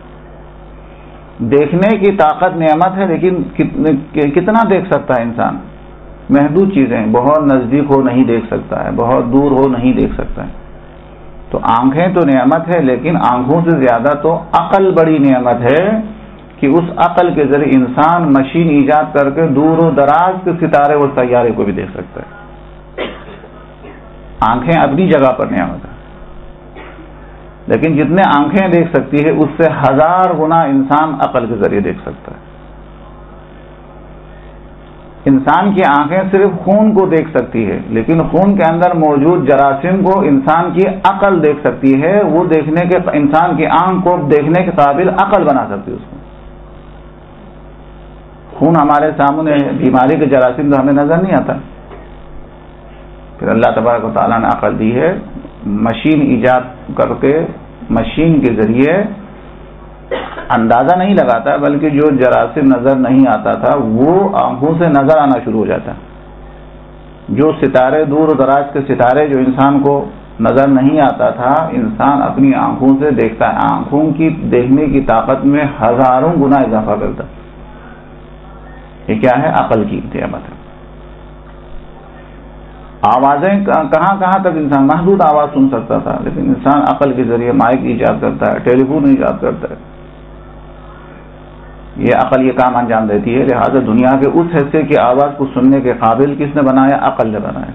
B: دیکھنے کی طاقت نعمت ہے, لیکن کتنا دیکھ سکتا ہے انسان؟ محدود چیزیں, بہت نزدیک ہو نہیں دیکھ سکتا ہے, بہت دور ہو نہیں دیکھ سکتا ہے. تو آنکھیں تو نعمت ہے, لیکن آنکھوں سے زیادہ تو عقل بڑی نعمت ہے کہ اس عقل کے ذریعے انسان مشین ایجاد کر کے دور و دراز کے ستارے اور سیارے کو بھی دیکھ سکتا ہے. آنکھیں اپنی جگہ پر نعمت ہے, لیکن جتنے آنکھیں دیکھ سکتی ہے اس سے ہزار گنا انسان عقل کے ذریعے دیکھ سکتا ہے. انسان کی آنکھیں صرف خون کو دیکھ سکتی ہے, لیکن خون کے اندر موجود جراثیم کو انسان کی عقل دیکھ سکتی ہے. وہ دیکھنے کے انسان کی آنکھ کو دیکھنے کے قابل عقل بنا سکتی ہے. اس کو خون ہمارے سامنے ہے, بیماری کے جراثیم تو ہمیں نظر نہیں آتا. پھر اللہ تبارک و تعالیٰ نے عقل دی ہے, مشین ایجاد کر کے مشین کے ذریعے اندازہ نہیں لگاتا, بلکہ جو جراثیم نظر نہیں آتا تھا وہ آنکھوں سے نظر آنا شروع ہو جاتا. جو ستارے دور و دراز کے ستارے جو انسان کو نظر نہیں آتا تھا, انسان اپنی آنکھوں سے دیکھتا ہے. آنکھوں کی دیکھنے کی طاقت میں ہزاروں گنا اضافہ کرتا. یہ کیا ہے؟ عقل کی نعمت ہے. آوازیں کہاں کہاں تک انسان محدود آواز سن سکتا تھا, لیکن انسان عقل کے ذریعے مائک ایجاد کرتا ہے, ٹیلی فون ایجاد کرتا ہے. یہ عقل یہ کام انجام دیتی ہے. لہذا دنیا کے اس حصے کی آواز کو سننے کے قابل کس نے بنایا؟ عقل نے بنایا.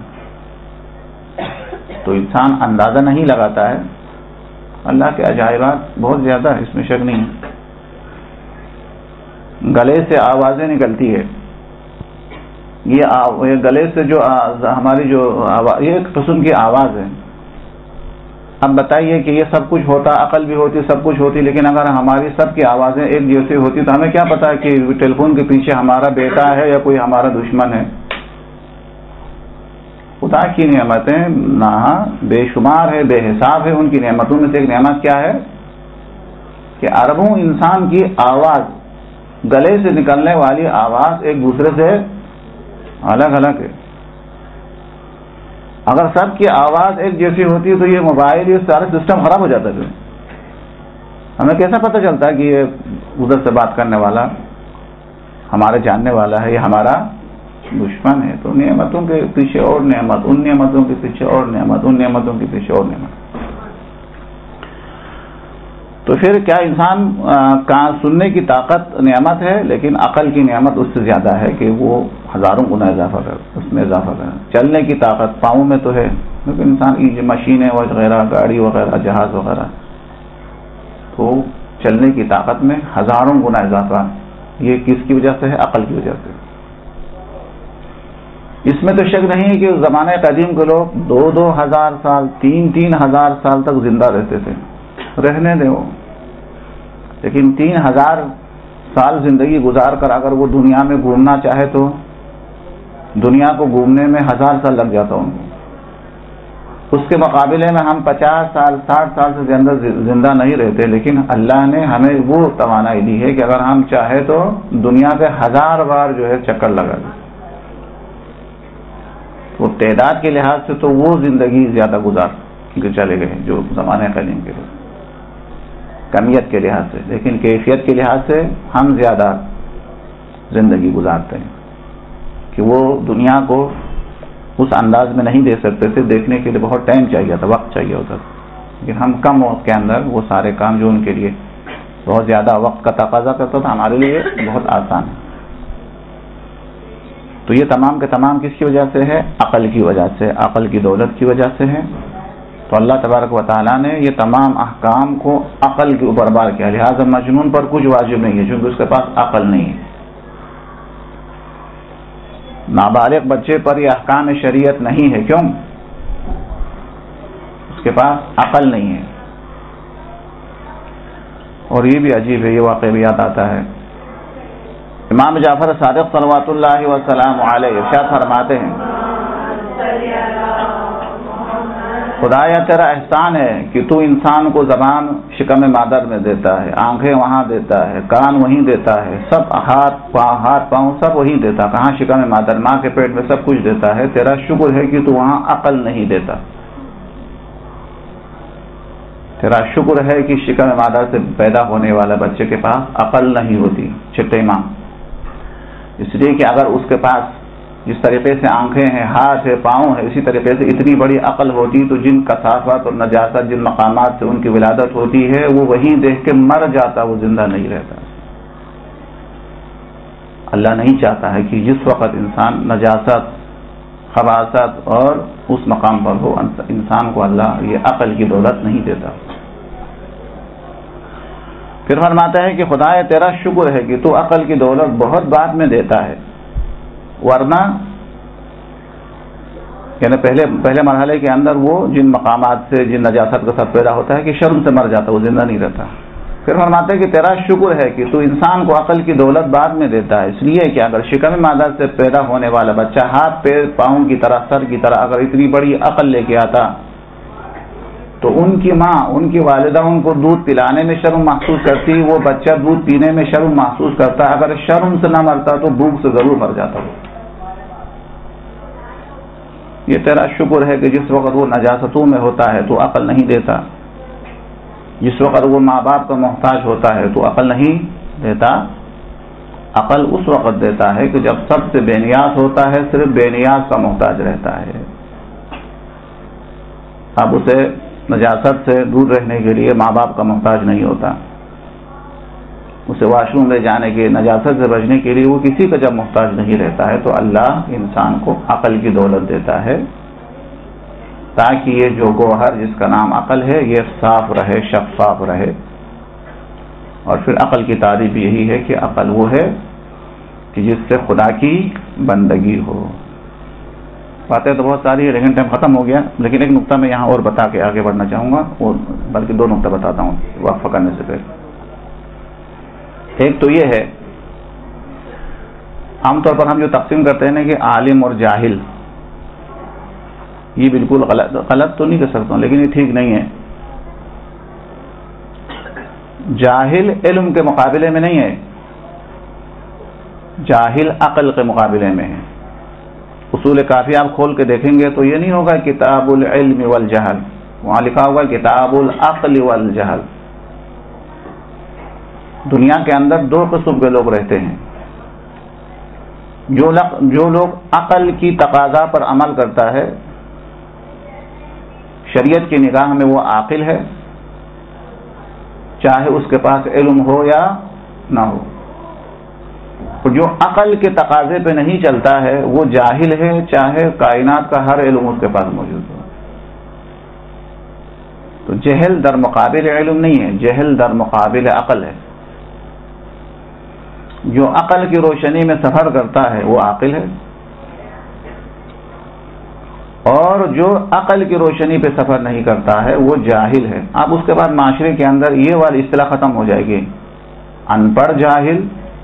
B: تو انسان اندازہ نہیں لگاتا ہے. اللہ کے عجائبات بہت زیادہ ہے, اس میں شک نہیں ہے. گلے سے آوازیں نکلتی ہے, یہ گلے سے جو ہماری جو یہ ایک قسم کی آواز ہے. اب بتائیے کہ یہ سب کچھ ہوتا, عقل بھی ہوتی, سب کچھ ہوتی, لیکن اگر ہماری سب کی آوازیں ایک جیسی ہوتی تو ہمیں کیا پتا کہ ٹیلی فون کے پیچھے ہمارا بیٹا ہے یا کوئی ہمارا دشمن ہے. خدا کی نعمتیں نہ بے شمار ہے, بے حساب ہے. ان کی نعمتوں میں سے ایک نعمت کیا ہے کہ اربوں انسان کی آواز, گلے سے نکلنے والی آواز ایک دوسرے سے الگ الگ ہے. اگر سب کی آواز ایک جیسی ہوتی ہے تو یہ موبائل, یہ سارا سسٹم خراب ہو جاتا ہے. ہمیں کیسا پتہ چلتا ہے کہ یہ ادھر سے بات کرنے والا ہمارے جاننے والا ہے یا ہمارا دشمن ہے؟ تو نعمتوں کے پیچھے اور نعمت, ان نعمتوں کے پیچھے اور نعمت, ان نعمتوں کے پیچھے اور نعمت. تو پھر کیا انسان کا سننے کی طاقت نعمت ہے, لیکن عقل کی نعمت اس سے زیادہ ہے کہ وہ ہزاروں گنا اضافہ کر اس میں اضافہ کر. چلنے کی طاقت پاؤں میں تو ہے, لیکن انسان مشینیں وغیرہ, گاڑی وغیرہ, جہاز وغیرہ, تو چلنے کی طاقت میں ہزاروں گنا اضافہ. یہ کس کی وجہ سے ہے؟ عقل کی وجہ سے. اس میں تو شک نہیں ہے کہ زمانے قدیم کے لوگ دو دو ہزار سال, تین تین ہزار سال تک زندہ رہتے تھے. رہنے دیں وہ, لیکن تین ہزار سال زندگی گزار کر اگر وہ دنیا میں گھومنا چاہے تو دنیا کو گھومنے میں ہزار سال لگ جاتا ان کو. اس کے مقابلے میں ہم پچاس سال ساٹھ سال سے زیادہ زندہ نہیں رہتے، لیکن اللہ نے ہمیں وہ توانائی دی ہے کہ اگر ہم چاہے تو دنیا کے ہزار بار جو ہے چکر لگا دیں. وہ تعداد کے لحاظ سے تو وہ زندگی زیادہ گزار کے چلے گئے جو زمانے قدیم کے لوگ، کمیت کے لحاظ سے، لیکن کیفیت کے لحاظ سے ہم زیادہ زندگی گزارتے ہیں کہ وہ دنیا کو اس انداز میں نہیں دے سکتے تھے. دیکھنے کے لیے بہت ٹائم چاہیے تھا، وقت چاہیے ہوتا تھا، لیکن ہم کم وقت کے اندر وہ سارے کام جو ان کے لیے بہت زیادہ وقت کا تقاضا کرتا تھا ہمارے لیے بہت آسان ہے. تو یہ تمام کے تمام کس کی وجہ سے ہے؟ عقل کی وجہ سے، عقل کی دولت کی وجہ سے ہے. تو اللہ تبارک و تعالیٰ نے یہ تمام احکام کو عقل کے اوپر بار کیا، لہٰذا مجنون پر کچھ واجب نہیں ہے چونکہ اس کے پاس عقل نہیں ہے. نابالغ بچے پر یہ احکام شریعت نہیں ہے، کیوں؟ اس کے پاس عقل نہیں ہے. اور یہ بھی عجیب ہے، یہ واقعہ بھی یاد آتا ہے. امام جعفر صادق صلوات اللہ وسلام علیہ ارشاد فرماتے ہیں، خدایا تیرا احسان ہے کہ تو انسان کو زبان شکم مادر میں دیتا ہے، آنکھیں وہاں دیتا ہے، کان وہیں دیتا ہے، سب ہاتھ پاؤں ہاتھ پاؤں سب وہیں دیتا. کہاں؟ شکم مادر، ماں کے پیٹ میں سب کچھ دیتا ہے. تیرا شکر ہے کہ تو وہاں عقل نہیں دیتا. تیرا شکر ہے کہ شکم مادر سے پیدا ہونے والا بچے کے پاس عقل نہیں ہوتی، چھٹے ماں. اس لیے کہ اگر اس کے پاس جس طریقے سے آنکھیں ہیں، ہاتھ ہے، پاؤں ہے، اسی طریقے سے اتنی بڑی عقل ہوتی تو جن کثافت اور نجاست جن مقامات سے ان کی ولادت ہوتی ہے وہ وہیں دیکھ کے مر جاتا، وہ زندہ نہیں رہتا. اللہ نہیں چاہتا ہے کہ جس وقت انسان نجاست، خباثت اور اس مقام پر ہو انسان کو اللہ یہ عقل کی دولت نہیں دیتا. پھر فرماتا ہے کہ خدایا تیرا شکر ہے کہ تو عقل کی دولت بہت بعد میں دیتا ہے، ورنہ یعنی پہلے پہلے مرحلے کے اندر وہ جن مقامات سے جن نجاست کا سب پیدا ہوتا ہے کہ شرم سے مر جاتا، وہ زندہ نہیں رہتا. پھر فرماتا ہے کہ تیرا شکر ہے کہ تو انسان کو عقل کی دولت بعد میں دیتا ہے، اس لیے کہ اگر شکم مادر سے پیدا ہونے والا بچہ ہاتھ پیر پاؤں کی طرح سر کی طرح اگر اتنی بڑی عقل لے کے آتا تو ان کی ماں ان کی والدہ ان کو دودھ پلانے میں شرم محسوس کرتی، وہ بچہ دودھ پینے میں شرم محسوس کرتا، اگر شرم سے نہ مرتا تو بھوک سے ضرور مر جاتا. یہ تیرا شکر ہے کہ جس وقت وہ نجاستوں میں ہوتا ہے تو عقل نہیں دیتا، جس وقت وہ ماں باپ کا محتاج ہوتا ہے تو عقل نہیں دیتا. عقل اس وقت دیتا ہے کہ جب سب سے بے نیاز ہوتا ہے، صرف بے نیاز کا محتاج رہتا ہے. اب اسے نجاست سے دور رہنے کے لیے ماں باپ کا محتاج نہیں ہوتا، اسے واش روم لے جانے کے نجاست سے بچنے کے لیے وہ کسی کا جب محتاج نہیں رہتا ہے تو اللہ انسان کو عقل کی دولت دیتا ہے تاکہ یہ جو گوہر جس کا نام عقل ہے یہ صاف رہے، شفاف رہے. اور پھر عقل کی تعریف یہی ہے کہ عقل وہ ہے کہ جس سے خدا کی بندگی ہو. باتیں تو بہت ساری ہے لیکن ٹائم ختم ہو گیا، لیکن ایک نقطہ میں یہاں اور بتا کے آگے بڑھنا چاہوں گا، اور بلکہ دو نقطہ بتاتا ہوں وقفہ کرنے سے پہلے. ایک تو یہ ہے عام طور پر ہم جو تقسیم کرتے ہیں نا کہ عالم اور جاہل، یہ بالکل غلط غلط تو نہیں کہہ سکتا ہوں لیکن یہ ٹھیک نہیں ہے. جاہل علم کے مقابلے میں نہیں ہے، جاہل عقل کے مقابلے میں ہے. اصول کافی آپ کھول کے دیکھیں گے تو یہ نہیں ہوگا کتاب العلم والجہل، وہاں لکھا ہوگا کتاب العقل والجہل. دنیا کے اندر دو قسم کے لوگ رہتے ہیں، جو جو لوگ عقل کی تقاضا پر عمل کرتا ہے، شریعت کی نگاہ میں وہ عاقل ہے چاہے اس کے پاس علم ہو یا نہ ہو. اور جو عقل کے تقاضے پہ نہیں چلتا ہے وہ جاہل ہے چاہے کائنات کا ہر علم اس کے پاس موجود ہو. تو جہل در مقابل علم نہیں ہے، جہل در مقابل عقل ہے. جو عقل کی روشنی میں سفر کرتا ہے وہ عاقل ہے، اور جو عقل کی روشنی پہ سفر نہیں کرتا ہے وہ جاہل ہے. اب اس کے بعد معاشرے کے اندر یہ والی اصطلاح ختم ہو جائے گی، ان پڑھ جاہل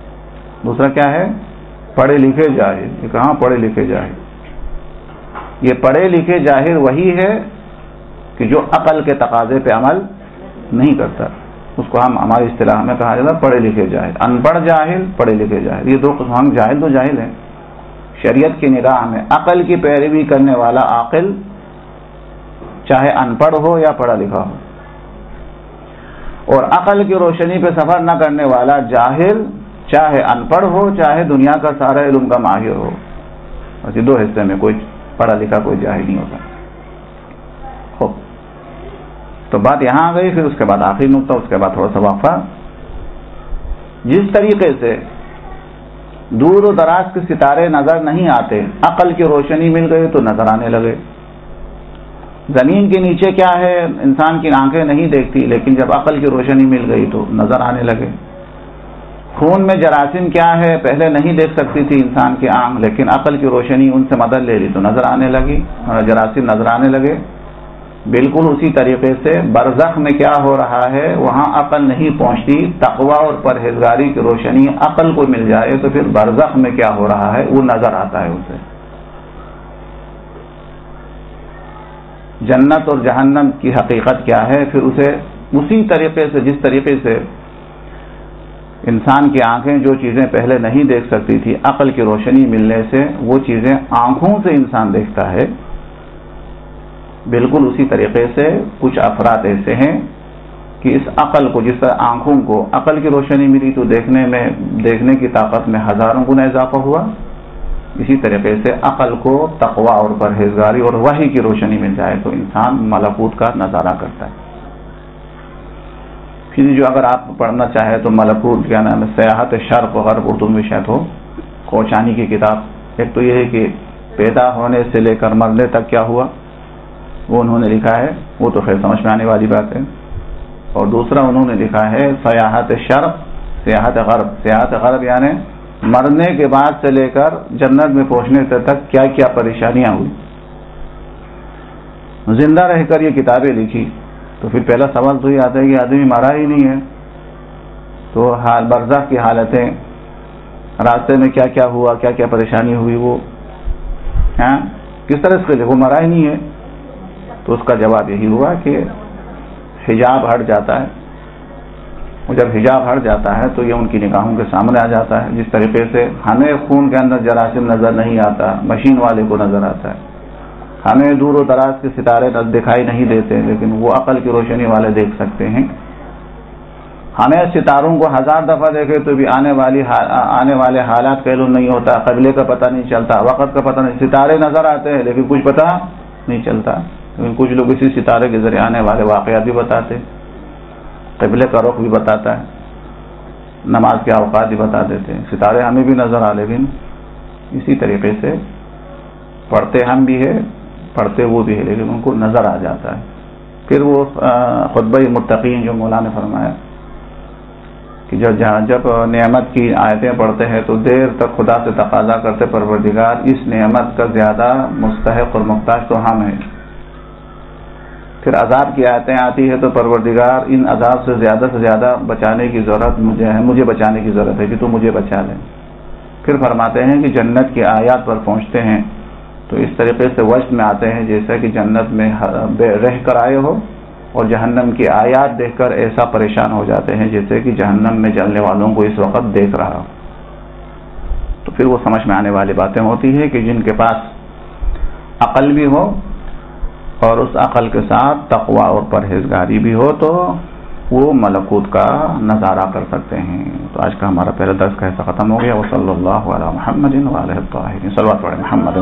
B: دوسرا کیا ہے؟ پڑھے لکھے جاہل. یہ کہاں پڑھے لکھے جاہل؟ یہ پڑھے لکھے جاہل وہی ہے کہ جو عقل کے تقاضے پہ عمل نہیں کرتا. اس کو ہم ہماری اصطلاح میں کہا جاتا ہے پڑھے لکھے جاہل. ان پڑھ جاہل، پڑھے لکھے جاہل، یہ دو قسم. ہم جاہل تو جاہل ہیں شریعت کی نگاہ میں. عقل کی پیروی کرنے والا عاقل چاہے ان پڑھ ہو یا پڑھا لکھا ہو، اور عقل کی روشنی پہ سفر نہ کرنے والا جاہل چاہے ان پڑھ ہو چاہے دنیا کا سارا علم کا ماہر ہو. بس یہ دو حصے میں کوئی پڑھا لکھا کوئی جاہل نہیں ہوتا. خوب، تو بات یہاں آ گئی. پھر اس کے بعد آخری نقطہ، اس کے بعد تھوڑا سا وقفہ. جس طریقے سے دور و دراز کے ستارے نظر نہیں آتے، عقل کی روشنی مل گئی تو نظر آنے لگے. زمین کے نیچے کیا ہے انسان کی آنکھیں نہیں دیکھتی، لیکن جب عقل کی روشنی مل گئی تو نظر آنے لگے. خون میں جراثیم کیا ہے پہلے نہیں دیکھ سکتی تھی انسان کی آنکھ، لیکن عقل کی روشنی ان سے مدد لے لی تو نظر آنے لگی، جراثیم نظر آنے لگے. بالکل اسی طریقے سے برزخ میں کیا ہو رہا ہے وہاں عقل نہیں پہنچتی. تقویٰ اور پرہیزگاری کی روشنی عقل کو مل جائے تو پھر برزخ میں کیا ہو رہا ہے وہ نظر آتا ہے اسے. جنت اور جہنم کی حقیقت کیا ہے پھر اسے اسی طریقے سے، جس طریقے سے انسان کی آنکھیں جو چیزیں پہلے نہیں دیکھ سکتی تھی، عقل کی روشنی ملنے سے وہ چیزیں آنکھوں سے انسان دیکھتا ہے. بالکل اسی طریقے سے کچھ افراد ایسے ہیں کہ اس عقل کو، جس طرح آنکھوں کو عقل کی روشنی ملی تو دیکھنے میں دیکھنے کی طاقت میں ہزاروں گنا اضافہ ہوا، اسی طریقے سے عقل کو تقویٰ اور پرہیزگاری اور وحی کی روشنی مل جائے تو انسان ملکوت کا نظارہ کرتا ہے. پھر جو اگر آپ پڑھنا چاہے تو ملکوت کیا نام ہے، سیاحت شرق و غرب اردو میں شاید ہو، کوچانی کی کتاب. ایک تو یہ ہے کہ پیدا ہونے سے لے کر مرنے تک کیا ہوا وہ انہوں نے لکھا ہے، وہ تو خیر سمجھ میں آنے والی بات ہے. اور دوسرا انہوں نے لکھا ہے سیاحت شرق سیاحت غرب. سیاحت غرب یعنی مرنے کے بعد سے لے کر جنت میں پہنچنے تک کیا کیا پریشانیاں ہوئی. زندہ رہ کر یہ کتابیں لکھی تو پھر پہلا سوال تو یہ آتا ہے کہ آدمی مرا ہی نہیں ہے تو حال برزخ کی حالتیں، راستے میں کیا کیا ہوا، کیا کیا پریشانی ہوئی، وہ ہاں کس طرح سے وہ مرا ہی نہیں ہے. تو اس کا جواب یہی ہوا کہ حجاب ہٹ جاتا ہے. اور جب حجاب ہٹ جاتا ہے تو یہ ان کی نگاہوں کے سامنے آ جاتا ہے. جس طریقے سے ہمیں خون کے اندر جراثیم نظر نہیں آتا، مشین والے کو نظر آتا ہے. ہمیں دور و دراز کے ستارے دکھائی نہیں دیتے لیکن وہ عقل کی روشنی والے دیکھ سکتے ہیں. ہمیں ستاروں کو ہزار دفعہ دیکھے تو بھی آنے والی آنے والے حالات کا علم نہیں ہوتا، قبلے کا پتہ نہیں چلتا، وقت کا پتہ نہیں. ستارے نظر آتے ہیں لیکن کچھ پتہ نہیں چلتا. کچھ لوگ اسی ستارے کے ذریعے آنے والے واقعات بھی بتاتے، قبلے کا رخ بھی بتاتا ہے، نماز کے اوقات بھی بتا دیتے ہیں. ستارے ہمیں بھی نظر آ، لیکن اسی طریقے سے پڑھتے ہم بھی ہے، پڑھتے وہ بھی ہے، لیکن ان کو نظر آ جاتا ہے. پھر وہ خطبہ متقین جو مولا نے فرمایا کہ جب جب نعمت کی آیتیں پڑھتے ہیں تو دیر تک خدا سے تقاضا کرتے پروردگار اس نعمت کا زیادہ مستحق اور محتاج تو ہم ہیں. پھر عذاب کی آیتیں آتی ہے تو پروردگار ان عذاب سے زیادہ سے زیادہ بچانے کی ضرورت مجھے ہے، مجھے بچانے کی ضرورت ہے کہ تو مجھے بچا لے. پھر فرماتے ہیں کہ جنت کی آیات پر پہنچتے ہیں تو اس طریقے سے وجد میں آتے ہیں جیسا کہ جنت میں رہ کر آئے ہو، اور جہنم کی آیات دیکھ کر ایسا پریشان ہو جاتے ہیں جیسے کہ جہنم میں جلنے والوں کو اس وقت دیکھ رہا ہو. تو پھر وہ سمجھ میں آنے والی باتیں ہوتی ہیں کہ جن کے پاس عقل بھی ہو اور اس عقل کے ساتھ تقویٰ اور پرہیزگاری بھی ہو تو وہ ملکوت کا نظارہ کر سکتے ہیں. تو آج کا ہمارا پہلا درس کا حصہ ختم ہو گیا. وصلی اللہ علی محمد وعلیہ الطاہرین. صلوات پڑھیں محمد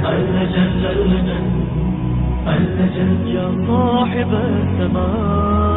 A: صاحب السماء